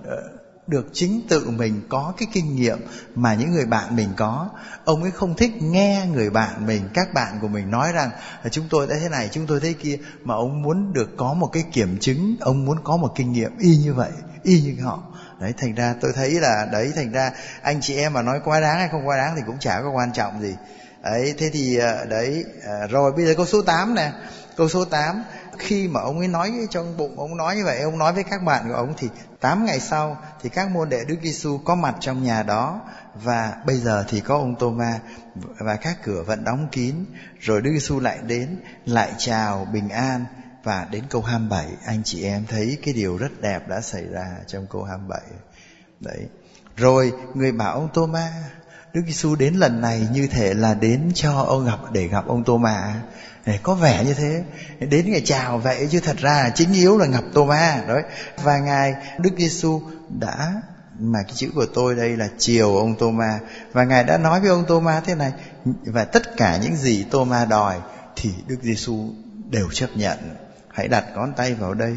được chính tự mình có cái kinh nghiệm mà những người bạn mình có. Ông ấy không thích nghe người bạn mình, các bạn của mình nói rằng là chúng tôi đã thế này, chúng tôi thế kia, mà ông muốn được có một cái kiểm chứng, ông muốn có một kinh nghiệm y như vậy, y như họ. Đấy, thành ra tôi thấy là đấy, thành ra anh chị em mà nói quá đáng hay không quá đáng thì cũng chả có quan trọng gì. Đấy, thế thì đấy, rồi bây giờ câu số tám nè. Câu số tám, khi mà ông ấy nói trong bụng ông nói như vậy, ông nói với các bạn của ông thì tám ngày sau thì các môn đệ Đức Giêsu có mặt trong nhà đó, và bây giờ thì có ông Tô-ma và các cửa vẫn đóng kín. Rồi Đức Giêsu lại đến, lại chào bình an. Và đến câu hai mươi bảy, anh chị em thấy cái điều rất đẹp đã xảy ra trong câu hai mươi bảy. Đấy. Rồi người bảo ông Tô-ma, Đức Giêsu đến lần này như thể là đến cho ông gặp để gặp ông Tô-ma. Để có vẻ như thế, đến ngày chào vậy, chứ thật ra chính yếu là gặp Tô-ma. Đấy. Và ngài Đức Giêsu đã, mà cái chữ của tôi đây là chiều ông Tô-ma, và ngài đã nói với ông Tô-ma thế này, và tất cả những gì Tô-ma đòi thì Đức Giêsu đều chấp nhận. Hãy đặt ngón tay vào đây,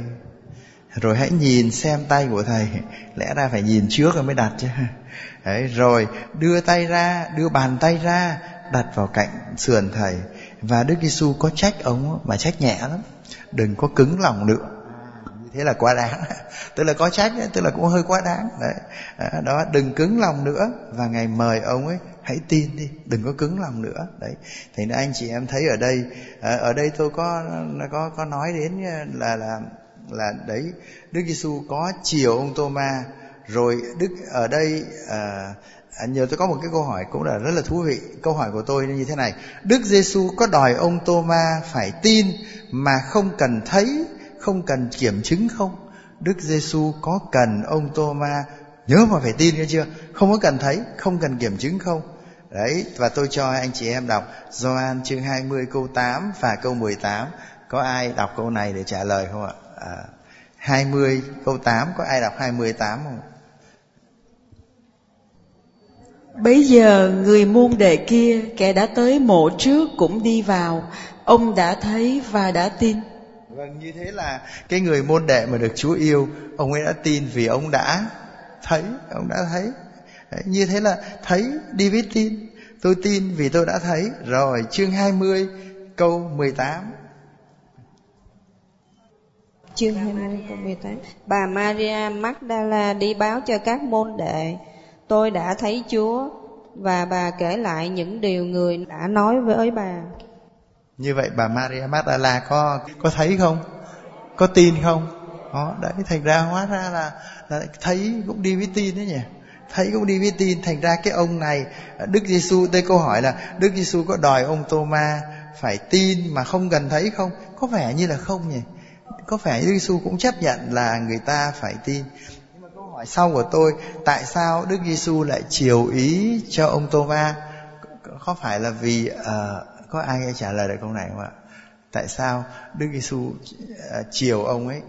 rồi hãy nhìn xem tay của thầy. Lẽ ra phải nhìn trước rồi mới đặt chứ. Đấy, rồi đưa tay ra, đưa bàn tay ra, đặt vào cạnh sườn thầy. Và Đức Giêsu có trách ông mà trách nhẹ lắm, đừng có cứng lòng nữa. Như thế là quá đáng. Tức là có trách, tức là cũng hơi quá đáng. Đấy. Đó, đừng cứng lòng nữa. Và ngài mời ông ấy, hãy tin đi, đừng có cứng lòng nữa. Đấy. Thì anh chị em thấy ở đây, ở đây tôi có có có nói đến là là là đấy, Đức Giêsu có chiều ông Tô-ma. Rồi Đức ở đây à, À, nhờ tôi có một cái câu hỏi cũng là rất là thú vị. Câu hỏi của tôi như thế này: Đức Giêsu có đòi ông Tô-ma phải tin mà không cần thấy, không cần kiểm chứng không? Đức Giêsu có cần ông Tô-ma nhớ mà phải tin nghe chưa? Không có cần thấy, không cần kiểm chứng không? Đấy, và tôi cho anh chị em đọc Gioan chương hai mươi câu tám và câu mười tám. Có ai đọc câu này để trả lời không ạ? À, hai mươi câu tám, có ai đọc hai mươi tám không? Bấy giờ người môn đệ kia, kẻ đã tới mộ trước cũng đi vào. Ông đã thấy và đã tin. Vâng, như thế là cái người môn đệ mà được Chúa yêu, ông ấy đã tin vì ông đã thấy, ông đã thấy. Đấy, như thế là thấy đi với tin. Tôi tin vì tôi đã thấy. Rồi chương hai mươi câu mười tám. Chương hai mươi câu mười tám. Bà Maria Magdala đi báo cho các môn đệ, tôi đã thấy Chúa, và bà kể lại những điều người đã nói với bà. Như vậy bà Maria Magdala có có thấy không? Có tin không? Đó, đấy, thành ra hóa ra là, là thấy cũng đi với tin đấy nhỉ. Thấy cũng đi với tin. Thành ra cái ông này, Đức Giêsu, đây câu hỏi là Đức Giêsu có đòi ông Tô-ma phải tin mà không cần thấy không? Có vẻ như là không nhỉ. Có vẻ Đức Giêsu cũng chấp nhận là người ta phải tin. Hỏi sau của tôi, tại sao Đức Giêsu lại chiều ý cho ông Tô-ma? Có phải là vì uh, có ai trả lời được câu này không ạ? Tại sao Đức Giêsu uh, chiều ông ấy?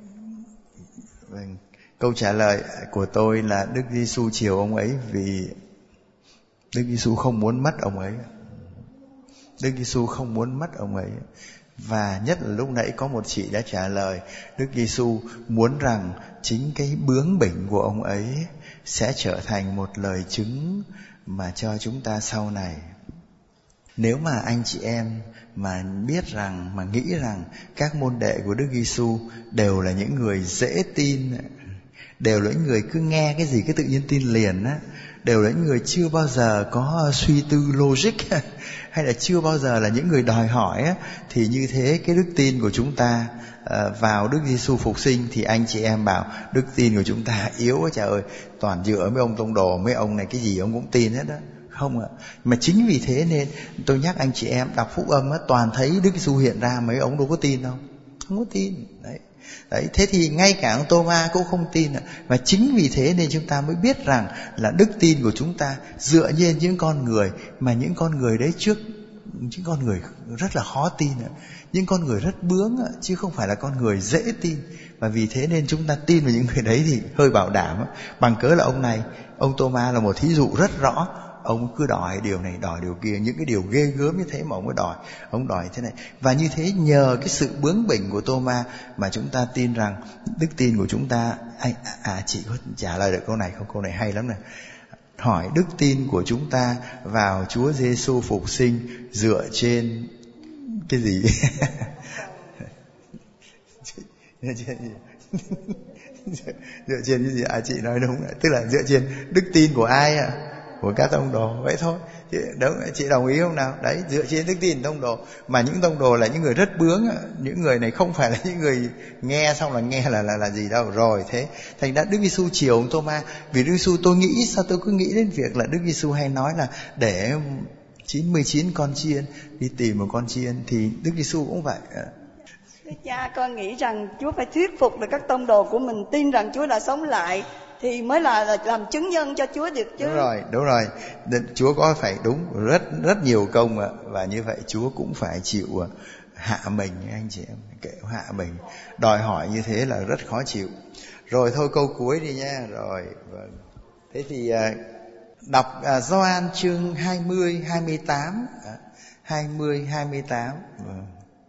Câu trả lời của tôi là Đức Giêsu chiều ông ấy vì Đức Giêsu không muốn mất ông ấy. Đức Giêsu không muốn mất ông ấy. Và nhất là lúc nãy có một chị đã trả lời, Đức Giêsu muốn rằng chính cái bướng bỉnh của ông ấy sẽ trở thành một lời chứng mà cho chúng ta sau này. Nếu mà anh chị em mà biết rằng, mà nghĩ rằng các môn đệ của Đức Giêsu đều là những người dễ tin, đều là những người cứ nghe cái gì cái tự nhiên tin liền á, đều là những người chưa bao giờ có suy tư logic hay là chưa bao giờ là những người đòi hỏi á, thì như thế cái đức tin của chúng ta uh, vào Đức Giêsu phục sinh thì anh chị em bảo đức tin của chúng ta yếu quá trời ơi, toàn dựa mấy ông tông đồ, mấy ông này cái gì ông cũng tin hết đó. Không ạ. Mà chính vì thế nên tôi nhắc anh chị em đọc phúc âm á, toàn thấy Đức Giêsu hiện ra, mấy ông đâu có tin đâu, không có tin. Đấy. Đấy, thế thì ngay cả ông Tô-ma cũng không tin ạ. Và chính vì thế nên chúng ta mới biết rằng là đức tin của chúng ta dựa trên những con người, mà những con người đấy trước, những con người rất là khó tin ạ, những con người rất bướng ạ, chứ không phải là con người dễ tin. Và vì thế nên chúng ta tin vào những người đấy thì hơi bảo đảm ạ. Bằng cớ là ông này, ông Tô-ma là một thí dụ rất rõ. Ông cứ đòi điều này, đòi điều kia, những cái điều ghê gớm như thế mà ông mới đòi. Ông đòi thế này. Và như thế nhờ cái sự bướng bỉnh của Tô-ma mà chúng ta tin rằng đức tin của chúng ta... À, à chị có trả lời được câu này không? Câu này hay lắm này. Hỏi đức tin của chúng ta vào Chúa Giêsu phục sinh dựa trên cái gì? Dựa trên cái gì? À chị nói đúng. Tức là dựa trên đức tin của ai ạ? À? Của các tông đồ, vậy thôi. Chị, đúng, chị đồng ý không nào? Đấy, dựa trên đức tin tông đồ. Mà những tông đồ là những người rất bướng, những người này không phải là những người nghe xong là nghe là là là gì đâu. Rồi thế, thành ra Đức Giêsu chiều ông Tô-ma. Vì Đức Giêsu, tôi nghĩ sao tôi cứ nghĩ đến việc là Đức Giêsu hay nói là để chín mươi chín con chiên đi tìm một con chiên, thì Đức Giêsu cũng vậy. Thưa cha, con nghĩ rằng Chúa phải thuyết phục được các tông đồ của mình tin rằng Chúa đã sống lại thì mới là, là làm chứng nhân cho Chúa được chứ. Đúng rồi, đúng rồi. Chúa có phải đúng rất rất nhiều công ạ, và như vậy Chúa cũng phải chịu hạ mình anh chị em, kệ hạ mình, đòi hỏi như thế là rất khó chịu. Rồi thôi câu cuối đi nha. Rồi, vâng. Thế thì đọc Gioan chương hai mươi, hai mươi tám, hai mươi, hai mươi tám. Vâng.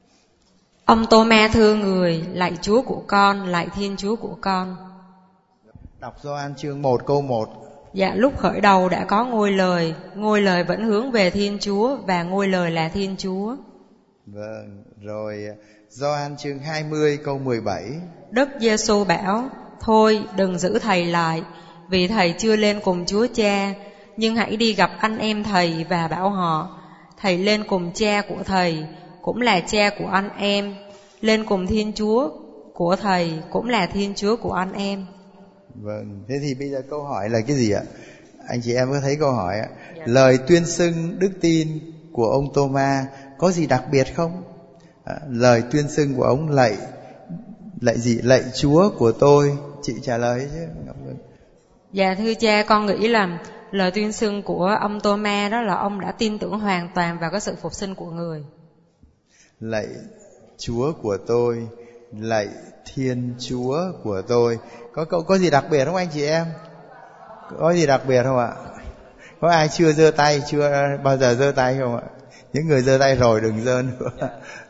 Ông Tô-ma thưa người, lạy Chúa của con, lạy Thiên Chúa của con. Đọc Gioan chương một câu một. Dạ, lúc khởi đầu đã có ngôi lời, ngôi lời vẫn hướng về Thiên Chúa, và ngôi lời là Thiên Chúa. Vâng, rồi Gioan chương hai mươi câu mười bảy. Đức Giêsu bảo, thôi đừng giữ thầy lại, vì thầy chưa lên cùng Chúa Cha, nhưng hãy đi gặp anh em thầy và bảo họ, thầy lên cùng Cha của thầy, cũng là Cha của anh em, lên cùng Thiên Chúa của thầy, cũng là Thiên Chúa của anh em. Vâng, thế thì bây giờ câu hỏi là cái gì ạ? Anh chị em có thấy câu hỏi ạ? Dạ. Lời tuyên xưng đức tin của ông Tô-ma có gì đặc biệt không? À, lời tuyên xưng của ông lạy, lạy gì? Lạy Chúa của tôi. Chị trả lời chứ. Dạ thưa cha, con nghĩ là lời tuyên xưng của ông Tô-ma đó là ông đã tin tưởng hoàn toàn vào cái sự phục sinh của người. Lạy Chúa của tôi, lạy Thiên Chúa của tôi. Có có có gì đặc biệt không anh chị em? Có gì đặc biệt không ạ? Có ai chưa giơ tay, chưa bao giờ giơ tay không ạ? Những người giơ tay rồi đừng giơ nữa.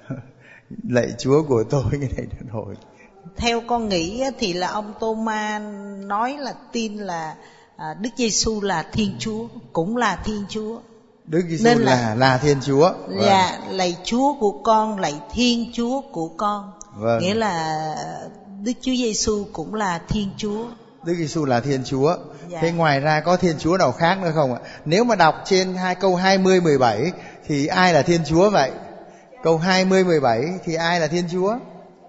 Lạy Chúa của tôi, cái này rồi. Theo con nghĩ thì là ông Tô-ma nói là tin là Đức Giêsu là Thiên Chúa, cũng là Thiên Chúa. Đức Giêsu là, là là Thiên Chúa. Dạ, vâng. Lạy Chúa của con, lạy Thiên Chúa của con. Vâng. Nghĩa là Đức Chúa Giêsu cũng là Thiên Chúa. Đức Giêsu là Thiên Chúa. Dạ. Thế ngoài ra có Thiên Chúa nào khác nữa không ạ? Nếu mà đọc trên hai câu hai mươi, mười bảy thì ai là Thiên Chúa vậy? Câu hai mươi, mười bảy thì ai là Thiên Chúa?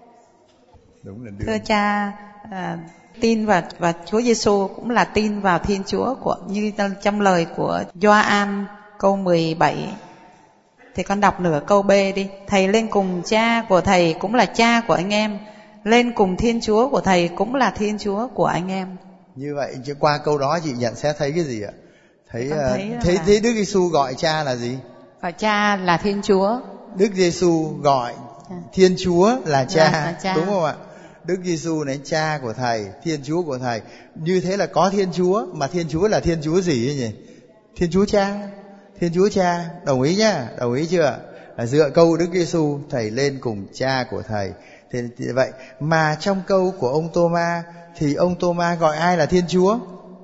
Đúng là thưa cha, à, tin vào và Chúa Giêsu cũng là tin vào Thiên Chúa của như trong lời của Gioan câu mười bảy. Thì con đọc nửa câu B đi. Thầy lên cùng Cha của thầy cũng là Cha của anh em, lên cùng Thiên Chúa của thầy cũng là Thiên Chúa của anh em. Như vậy chứ qua câu đó chị nhận sẽ thấy cái gì ạ? Thấy thấy, uh, thấy, là... thấy Đức Giêsu gọi Cha là gì? Và Cha là Thiên Chúa. Đức Giêsu gọi Thiên Chúa là Cha, là cha, đúng không ạ? Đức Giêsu này Cha của thầy, Thiên Chúa của thầy. Như thế là có Thiên Chúa, mà Thiên Chúa là Thiên Chúa gì ấy nhỉ? Thiên Chúa Cha. Thiên Chúa Cha, đồng ý nhá, đồng ý chưa? Là dựa câu Đức Giêsu, thầy lên cùng Cha của thầy. Thì, thì vậy, mà trong câu của ông Tô-ma thì ông Tô-ma gọi ai là Thiên Chúa?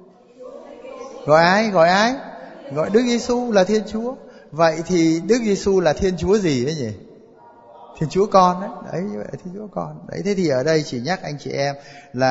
Gọi ai? Gọi ai? Gọi Đức Giêsu là Thiên Chúa. Vậy thì Đức Giêsu là Thiên Chúa gì ấy nhỉ? Thiên Chúa Con đấy, đấy như vậy, Thiên Chúa Con. Đấy, thế thì ở đây chỉ nhắc anh chị em là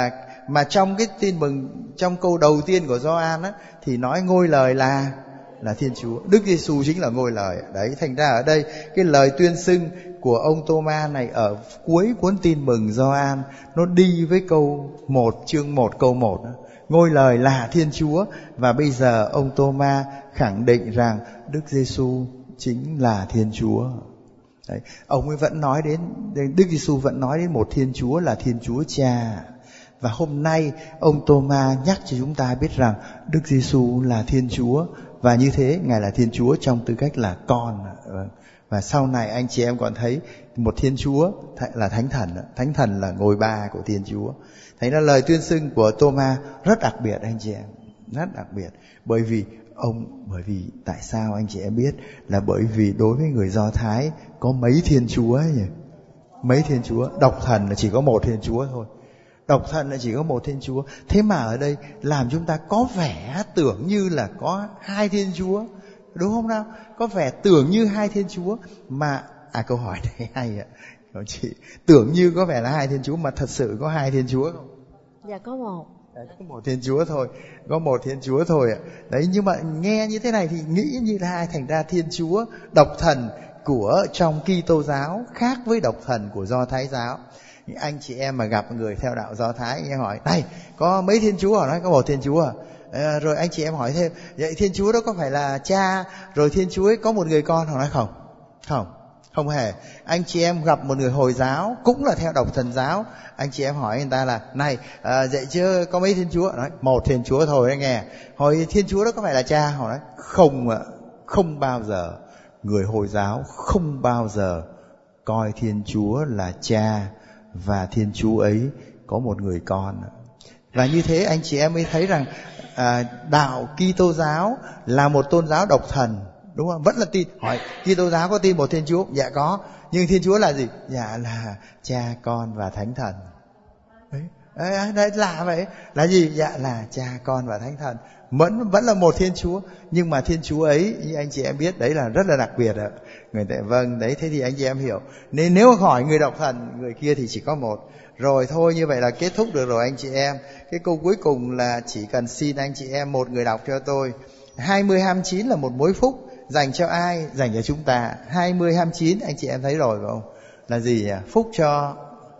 mà trong cái tin mừng, trong câu đầu tiên của Gioan á, thì nói ngôi lời là là Thiên Chúa. Đức Giêsu chính là ngôi lời. Đấy, thành ra ở đây cái lời tuyên xưng của ông Tô-ma này ở cuối cuốn tin mừng Gioan, nó đi với câu một, chương một câu một đó. Ngôi lời là Thiên Chúa. Và bây giờ ông Tô-ma khẳng định rằng Đức Giêsu chính là Thiên Chúa. Đấy, ông ấy vẫn nói đến, Đức Giêsu vẫn nói đến một Thiên Chúa là Thiên Chúa Cha. Và hôm nay ông Tô-ma nhắc cho chúng ta biết rằng Đức Giêsu là Thiên Chúa, và như thế Ngài là Thiên Chúa trong tư cách là con. Và sau này anh chị em còn thấy một Thiên Chúa là Thánh Thần. Thánh Thần là ngôi ba của Thiên Chúa. Thành ra lời tuyên xưng của Tô-ma rất đặc biệt anh chị em, rất đặc biệt. Bởi vì ông, bởi vì tại sao anh chị em biết? Là bởi vì đối với người Do Thái có mấy Thiên Chúa ấy nhỉ? Mấy Thiên Chúa? Độc Thần là chỉ có một Thiên Chúa thôi. Độc Thần là chỉ có một Thiên Chúa. Thế mà ở đây làm chúng ta có vẻ tưởng như là có hai Thiên Chúa, đúng không nào? Có vẻ tưởng như hai Thiên Chúa mà à câu hỏi này hay ạ. Chị tưởng như có vẻ là hai Thiên Chúa mà thật sự có hai Thiên Chúa không? Dạ có một. Có một Thiên Chúa thôi, có một Thiên Chúa thôi ạ. Đấy, nhưng mà nghe như thế này thì nghĩ như là hai, thành ra Thiên Chúa độc thần của trong Kitô giáo khác với độc thần của Do Thái giáo. Anh chị em mà gặp người theo đạo Do Thái, anh em hỏi này có mấy Thiên Chúa? Họ nói có một Thiên Chúa. À, rồi anh chị em hỏi thêm, vậy Thiên Chúa đó có phải là Cha, rồi Thiên Chúa ấy có một người con? Họ nói không, không, không hề. Anh chị em gặp một người Hồi giáo cũng là theo độc thần giáo, anh chị em hỏi người ta là này à, vậy chứ có mấy Thiên Chúa? Nói một Thiên Chúa thôi đấy nghe. Hỏi Thiên Chúa đó có phải là Cha? Họ nói không ạ, không bao giờ. Người Hồi giáo không bao giờ coi Thiên Chúa là Cha, và Thiên Chúa ấy có một người con. Và như thế anh chị em mới thấy rằng à, đạo Kitô giáo là một tôn giáo độc thần, đúng không? Vẫn là tin. Hỏi Kitô giáo có tin một Thiên Chúa? Dạ có. Nhưng Thiên Chúa là gì? Dạ là Cha, Con và Thánh Thần. Đấy, đấy, đấy là vậy. Là gì? Dạ là Cha, Con và Thánh Thần. Vẫn vẫn là một Thiên Chúa, nhưng mà Thiên Chúa ấy như anh chị em biết đấy là rất là đặc biệt ạ. Người ta vâng đấy, thế thì anh chị em hiểu. Nên nếu hỏi người độc thần, người kia thì chỉ có một. Rồi thôi, như vậy là kết thúc được rồi anh chị em. Cái câu cuối cùng là chỉ cần xin anh chị em một người đọc cho tôi. hai mươi hai mươi chín là một mối phúc dành cho ai? Dành cho chúng ta. hai mươi hai mươi chín anh chị em thấy rồi phải không? Là gì nhỉ? Phúc cho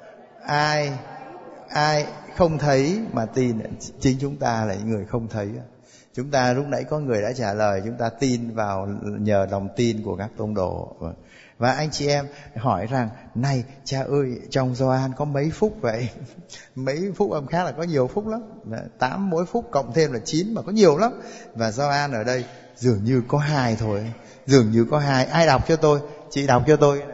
ai? Ai không thấy mà tin. Chính chúng ta là những người không thấy. Chúng ta lúc nãy có người đã trả lời, chúng ta tin vào nhờ lòng tin của các tông đồ. Và anh chị em hỏi rằng này cha ơi, trong Gioan có mấy phúc vậy? Mấy phúc âm khác là có nhiều phúc lắm, tám mỗi phúc cộng thêm là chín mà có nhiều lắm. Và Gioan ở đây dường như có hai thôi, dường như có hai. Ai đọc cho tôi? Chị đọc cho tôi.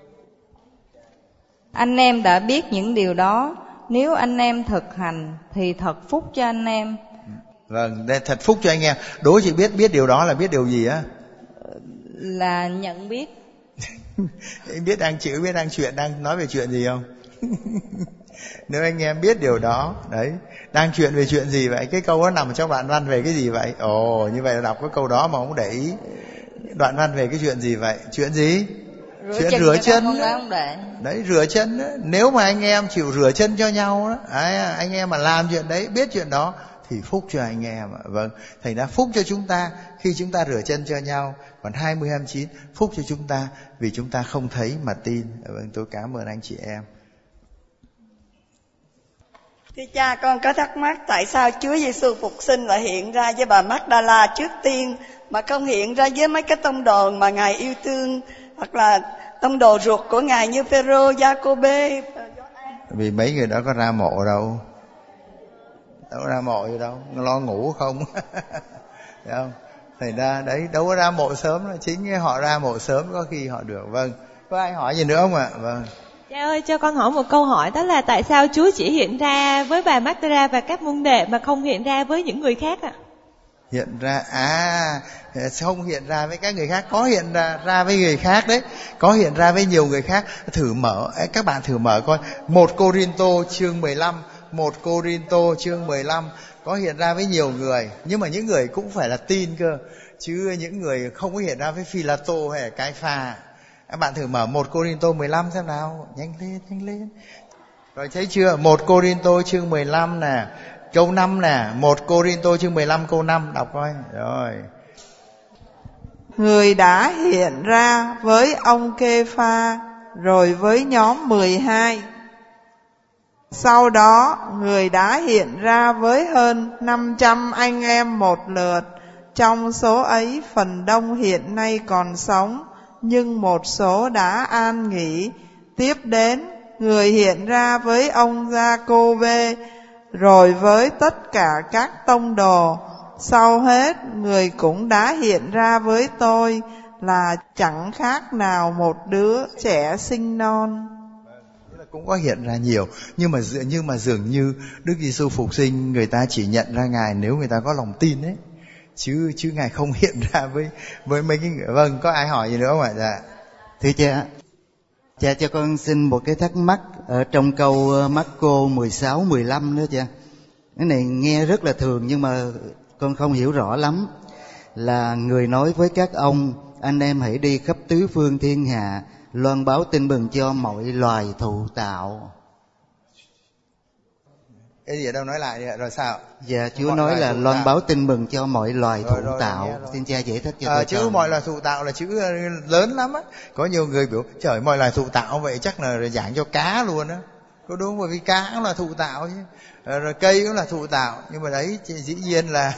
Anh em đã biết những điều đó, nếu anh em thực hành thì thật phúc cho anh em. Vâng, đây thật phúc cho anh em. Đố chị biết biết điều đó là biết điều gì á? Là nhận biết. Anh biết đang chữ, biết đang chuyện, đang nói về chuyện gì không? Nếu anh em biết điều đó, đấy, đang chuyện về chuyện gì vậy? Cái câu đó nằm trong đoạn văn về cái gì vậy? Ồ, như vậy là đọc cái câu đó mà không để ý. Đoạn văn về cái chuyện gì vậy? Chuyện gì? Rửa chuyện chân rửa chân đó. Đấy, rửa chân đó. Nếu mà anh em chịu rửa chân cho nhau đó, anh em mà làm chuyện đấy, biết chuyện đó thì phúc cho anh em. Vâng, thành ra phúc cho chúng ta khi chúng ta rửa chân cho nhau. Còn hai mươi hai mươi chín phúc cho chúng ta vì chúng ta không thấy mà tin. Vâng, tôi cảm ơn anh chị em. Thưa cha, con có thắc mắc tại sao Chúa Giêsu phục sinh lại hiện ra với bà Magdala trước tiên mà không hiện ra với mấy cái tông đồ mà Ngài yêu thương, hoặc là tông đồ ruột của Ngài như Phêrô, Giacôbê? Vì mấy người đó có ra mộ đâu. Đâu có ra mộ gì đâu, lo ngủ không. Thấy không? Thành ra đấy, đâu có ra mộ sớm, chính họ ra mộ sớm có khi họ được. Vâng, có ai hỏi gì nữa không ạ? Vâng. Cha ơi, cho con hỏi một câu hỏi, đó là tại sao Chúa chỉ hiện ra với bà Magdala và các môn đệ mà không hiện ra với những người khác ạ? Hiện ra, à, không hiện ra với các người khác, có hiện ra ra với người khác đấy, có hiện ra với nhiều người khác. Thử mở, các bạn thử mở coi, một Cô-rin-tô chương mười lăm, một Cô-rin-tô chương mười lăm, có hiện ra với nhiều người, nhưng mà những người cũng phải là tin cơ, chứ những người không có hiện ra với Phi-la-tô hay là Cai-pha. Các bạn thử mở một Cô-rin-tô mười lăm xem nào, nhanh lên, nhanh lên. Rồi thấy chưa? Một Cô-rin-tô chương mười lăm nè, câu năm nè, một Cô-rin-tô chương mười lăm câu năm, đọc coi. Rồi. Người đã hiện ra với ông Kê-pha, rồi với nhóm mười hai. Sau đó, người đã hiện ra với hơn năm trăm anh em một lượt. Trong số ấy, phần đông hiện nay còn sống, nhưng một số đã an nghỉ. Tiếp đến, người hiện ra với ông Gia-cô-bê, rồi với tất cả các tông đồ. Sau hết, người cũng đã hiện ra với tôi, là chẳng khác nào một đứa trẻ sinh non. Cũng có hiện ra nhiều, nhưng mà nhưng mà dường như Đức Giêsu phục sinh người ta chỉ nhận ra Ngài nếu người ta có lòng tin đấy, chứ chứ Ngài không hiện ra với với mấy cái người. Vâng, có ai hỏi gì nữa không ạ? Dạ. Thưa cha, cha cho con xin một cái thắc mắc ở trong câu Mác-cô mười sáu, mười lăm nữa cha. Cái này nghe rất là thường nhưng mà con không hiểu rõ lắm. Là người nói với các ông, anh em hãy đi khắp tứ phương thiên hạ, loan báo tin mừng cho mọi loài thụ tạo. Cái gì ở đâu nói lại vậy? Rồi sao? Dạ, Chúa mọi nói là loan tạo. báo tin mừng cho mọi loài rồi, thụ rồi, tạo. rồi, rồi. Xin cha giải thích cho à, tôi. Chữ mọi loài thụ tạo là chữ lớn lắm á. Có nhiều người biểu trời, mọi loài thụ tạo vậy chắc là giảng cho cá luôn á. Có đúng, bởi vì cá cũng là thụ tạo chứ, rồi cây cũng là thụ tạo. Nhưng mà đấy dĩ nhiên là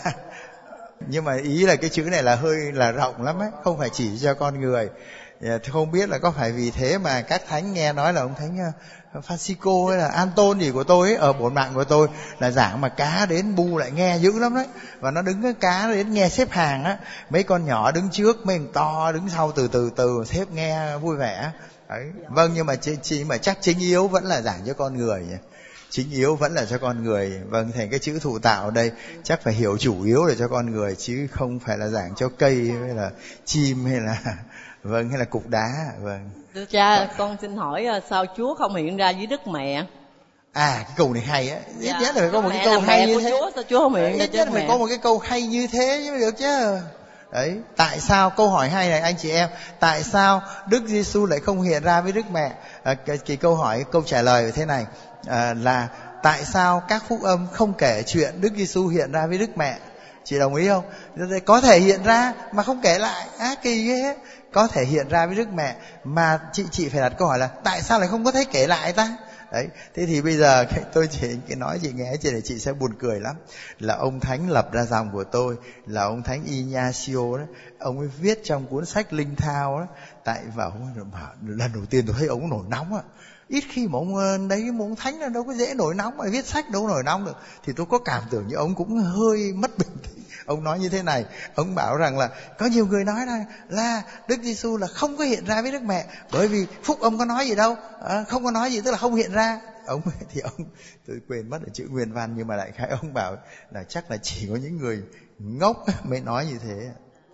nhưng mà ý là cái chữ này là hơi là rộng lắm ấy, không phải chỉ cho con người. Không biết là có phải vì thế mà các thánh nghe nói là ông thánh Francisco hay là Anton gì của tôi ấy, ở bổn mạng của tôi là giảng mà cá đến bu lại nghe dữ lắm đấy. Và nó đứng cái cá đến nghe xếp hàng á, mấy con nhỏ đứng trước, mấy con to đứng sau, từ từ từ xếp nghe vui vẻ đấy. Vâng, nhưng mà chỉ, chỉ mà chắc chính yếu vẫn là giảng cho con người nhỉ? Chính yếu vẫn là cho con người. Vâng, thành cái chữ thụ tạo ở đây chắc phải hiểu chủ yếu là cho con người, chứ không phải là giảng cho cây hay là chim hay là vâng hay là cục đá. Vâng. Thưa cha, con xin hỏi sao Chúa không hiện ra với Đức Mẹ? À, cái câu này hay á. Ít Dạ, nhất là phải có một cái câu là hay mẹ như của thế. Chúa, sao Chúa không hiện ra Ít nhất là phải có một cái câu hay như thế mới được chứ. Đấy, tại sao, câu hỏi hay này anh chị em, tại sao Đức Giêsu lại không hiện ra với Đức Mẹ? À, cái, cái câu hỏi, câu trả lời thế này, à, là tại sao các phúc âm không kể chuyện Đức Giêsu hiện ra với Đức Mẹ? Chị đồng ý không? Có thể hiện ra mà không kể lại, á kỳ ghê. Có thể hiện ra với Đức Mẹ mà chị chị phải đặt câu hỏi là tại sao lại không có thấy kể lại ta? Đấy, thế thì bây giờ tôi chỉ cái nói chị nghe chị này chị sẽ buồn cười lắm. Là ông thánh lập ra dòng của tôi là ông thánh Ignacio đó, ông ấy viết trong cuốn sách Linh Thao đó. Tại và ông lần đầu tiên tôi thấy ông nổi nóng á. Ít khi mà ông đấy một ông thánh là đâu có dễ nổi nóng, mà viết sách đâu nổi nóng được. Thì tôi có cảm tưởng như ông cũng hơi mất bình tĩnh. Ông nói như thế này, ông bảo rằng là có nhiều người nói rằng là Đức Giêsu là không có hiện ra với Đức Mẹ, bởi vì phúc âm có nói gì đâu, à, không có nói gì tức là không hiện ra. Ông thì ông tôi quên mất ở chữ nguyên văn, nhưng mà đại khái ông bảo là chắc là chỉ có những người ngốc mới nói như thế.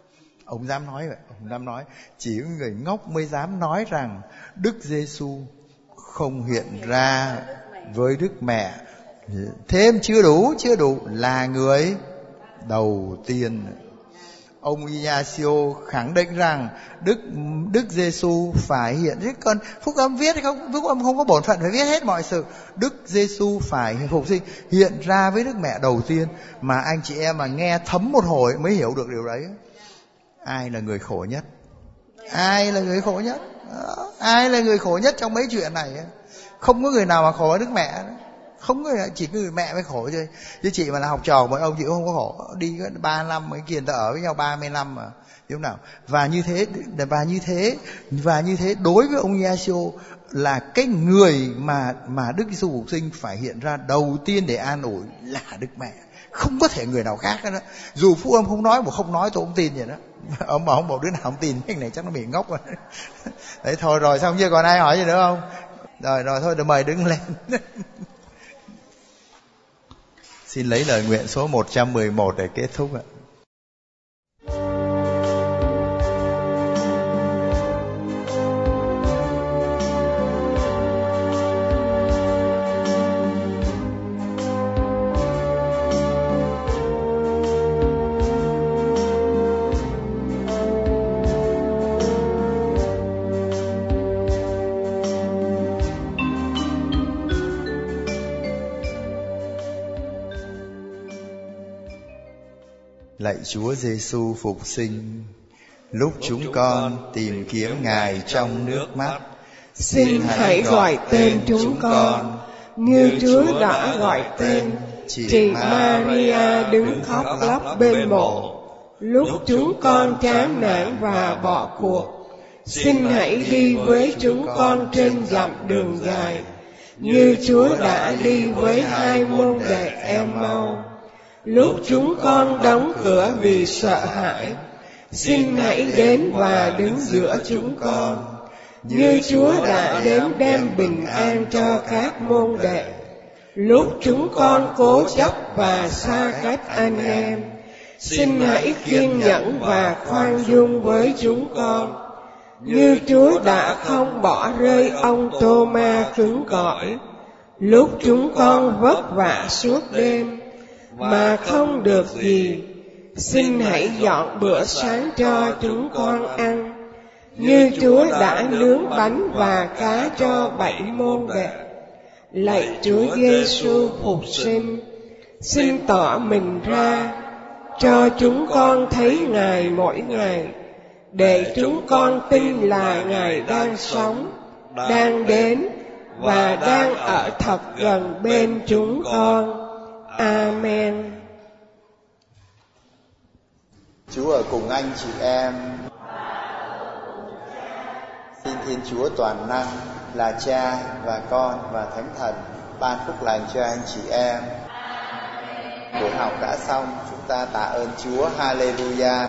Ông dám nói vậy, ông dám nói chỉ có người ngốc mới dám nói rằng Đức Giêsu không hiện ra với Đức Mẹ. Thêm chưa đủ, chưa đủ là người đầu tiên. Ông Ignacio khẳng định rằng Đức Đức Giêsu phải hiện hết. Còn phúc âm viết hay không, phúc âm không có bổn phận phải viết hết mọi sự. Đức Giêsu phải phục sinh, hiện ra với Đức Mẹ đầu tiên. Mà anh chị em mà nghe thấm một hồi mới hiểu được điều đấy. Ai là người khổ nhất? Ai là người khổ nhất? Đó. Ai là người khổ nhất trong mấy chuyện này? Không có người nào mà khổ hơn Đức Mẹ. Không có, chỉ có người mẹ mới khổ thôi. Chứ chị mà là học trò một ông chị cũng không có khổ. Đi ba năm mấy kia người ta ở với nhau ba mươi năm mà. Đúng nào? Và như thế và như thế và như thế đối với ông Ignacio là cái người mà mà Đức Giêsu phục sinh phải hiện ra đầu tiên để an ủi là Đức Mẹ. Không có thể người nào khác nữa. Dù phúc âm không nói, mà không nói tôi cũng tin vậy đó. Ông bảo không bảo đứa nào không tin, cái này chắc nó bị ngốc rồi. Đấy thôi rồi xong chưa, còn ai hỏi gì nữa không? Rồi rồi thôi, được mời đứng lên. Xin lấy lời nguyện số một trăm mười một để kết thúc ạ. Lạy Chúa Giêsu phục sinh, lúc chúng con tìm kiếm Ngài trong nước mắt, xin hãy gọi tên chúng con như Chúa đã gọi tên chị Maria đứng khóc lóc bên mộ. Lúc chúng con chán nản và bỏ cuộc, xin hãy đi với chúng con trên dặm đường dài, như Chúa đã đi với hai môn đệ Em-mau. Lúc chúng con đóng cửa vì sợ hãi, xin hãy đến và đứng giữa chúng con, như Chúa đã đến đem bình an cho các môn đệ. Lúc chúng con cố chấp và xa cách anh em, xin hãy kiên nhẫn và khoan dung với chúng con, như Chúa đã không bỏ rơi ông Tô-ma cứng cỏi. Lúc chúng con vất vả suốt đêm mà không được gì, xin hãy dọn bữa sáng cho chúng con ăn, như Chúa đã nướng bánh và cá cho bảy môn đệ. Lạy Chúa Giêsu phục sinh, xin tỏ mình ra cho chúng con thấy Ngài mỗi ngày, để chúng con tin là Ngài đang sống, đang đến và đang ở thật gần bên chúng con. Amen. Chúa ở cùng anh chị em. Xin Thiên Chúa toàn năng là Cha và Con và Thánh Thần ban phúc lành cho anh chị em. Buổi học đã xong, chúng ta tạ ơn Chúa. Hallelujah.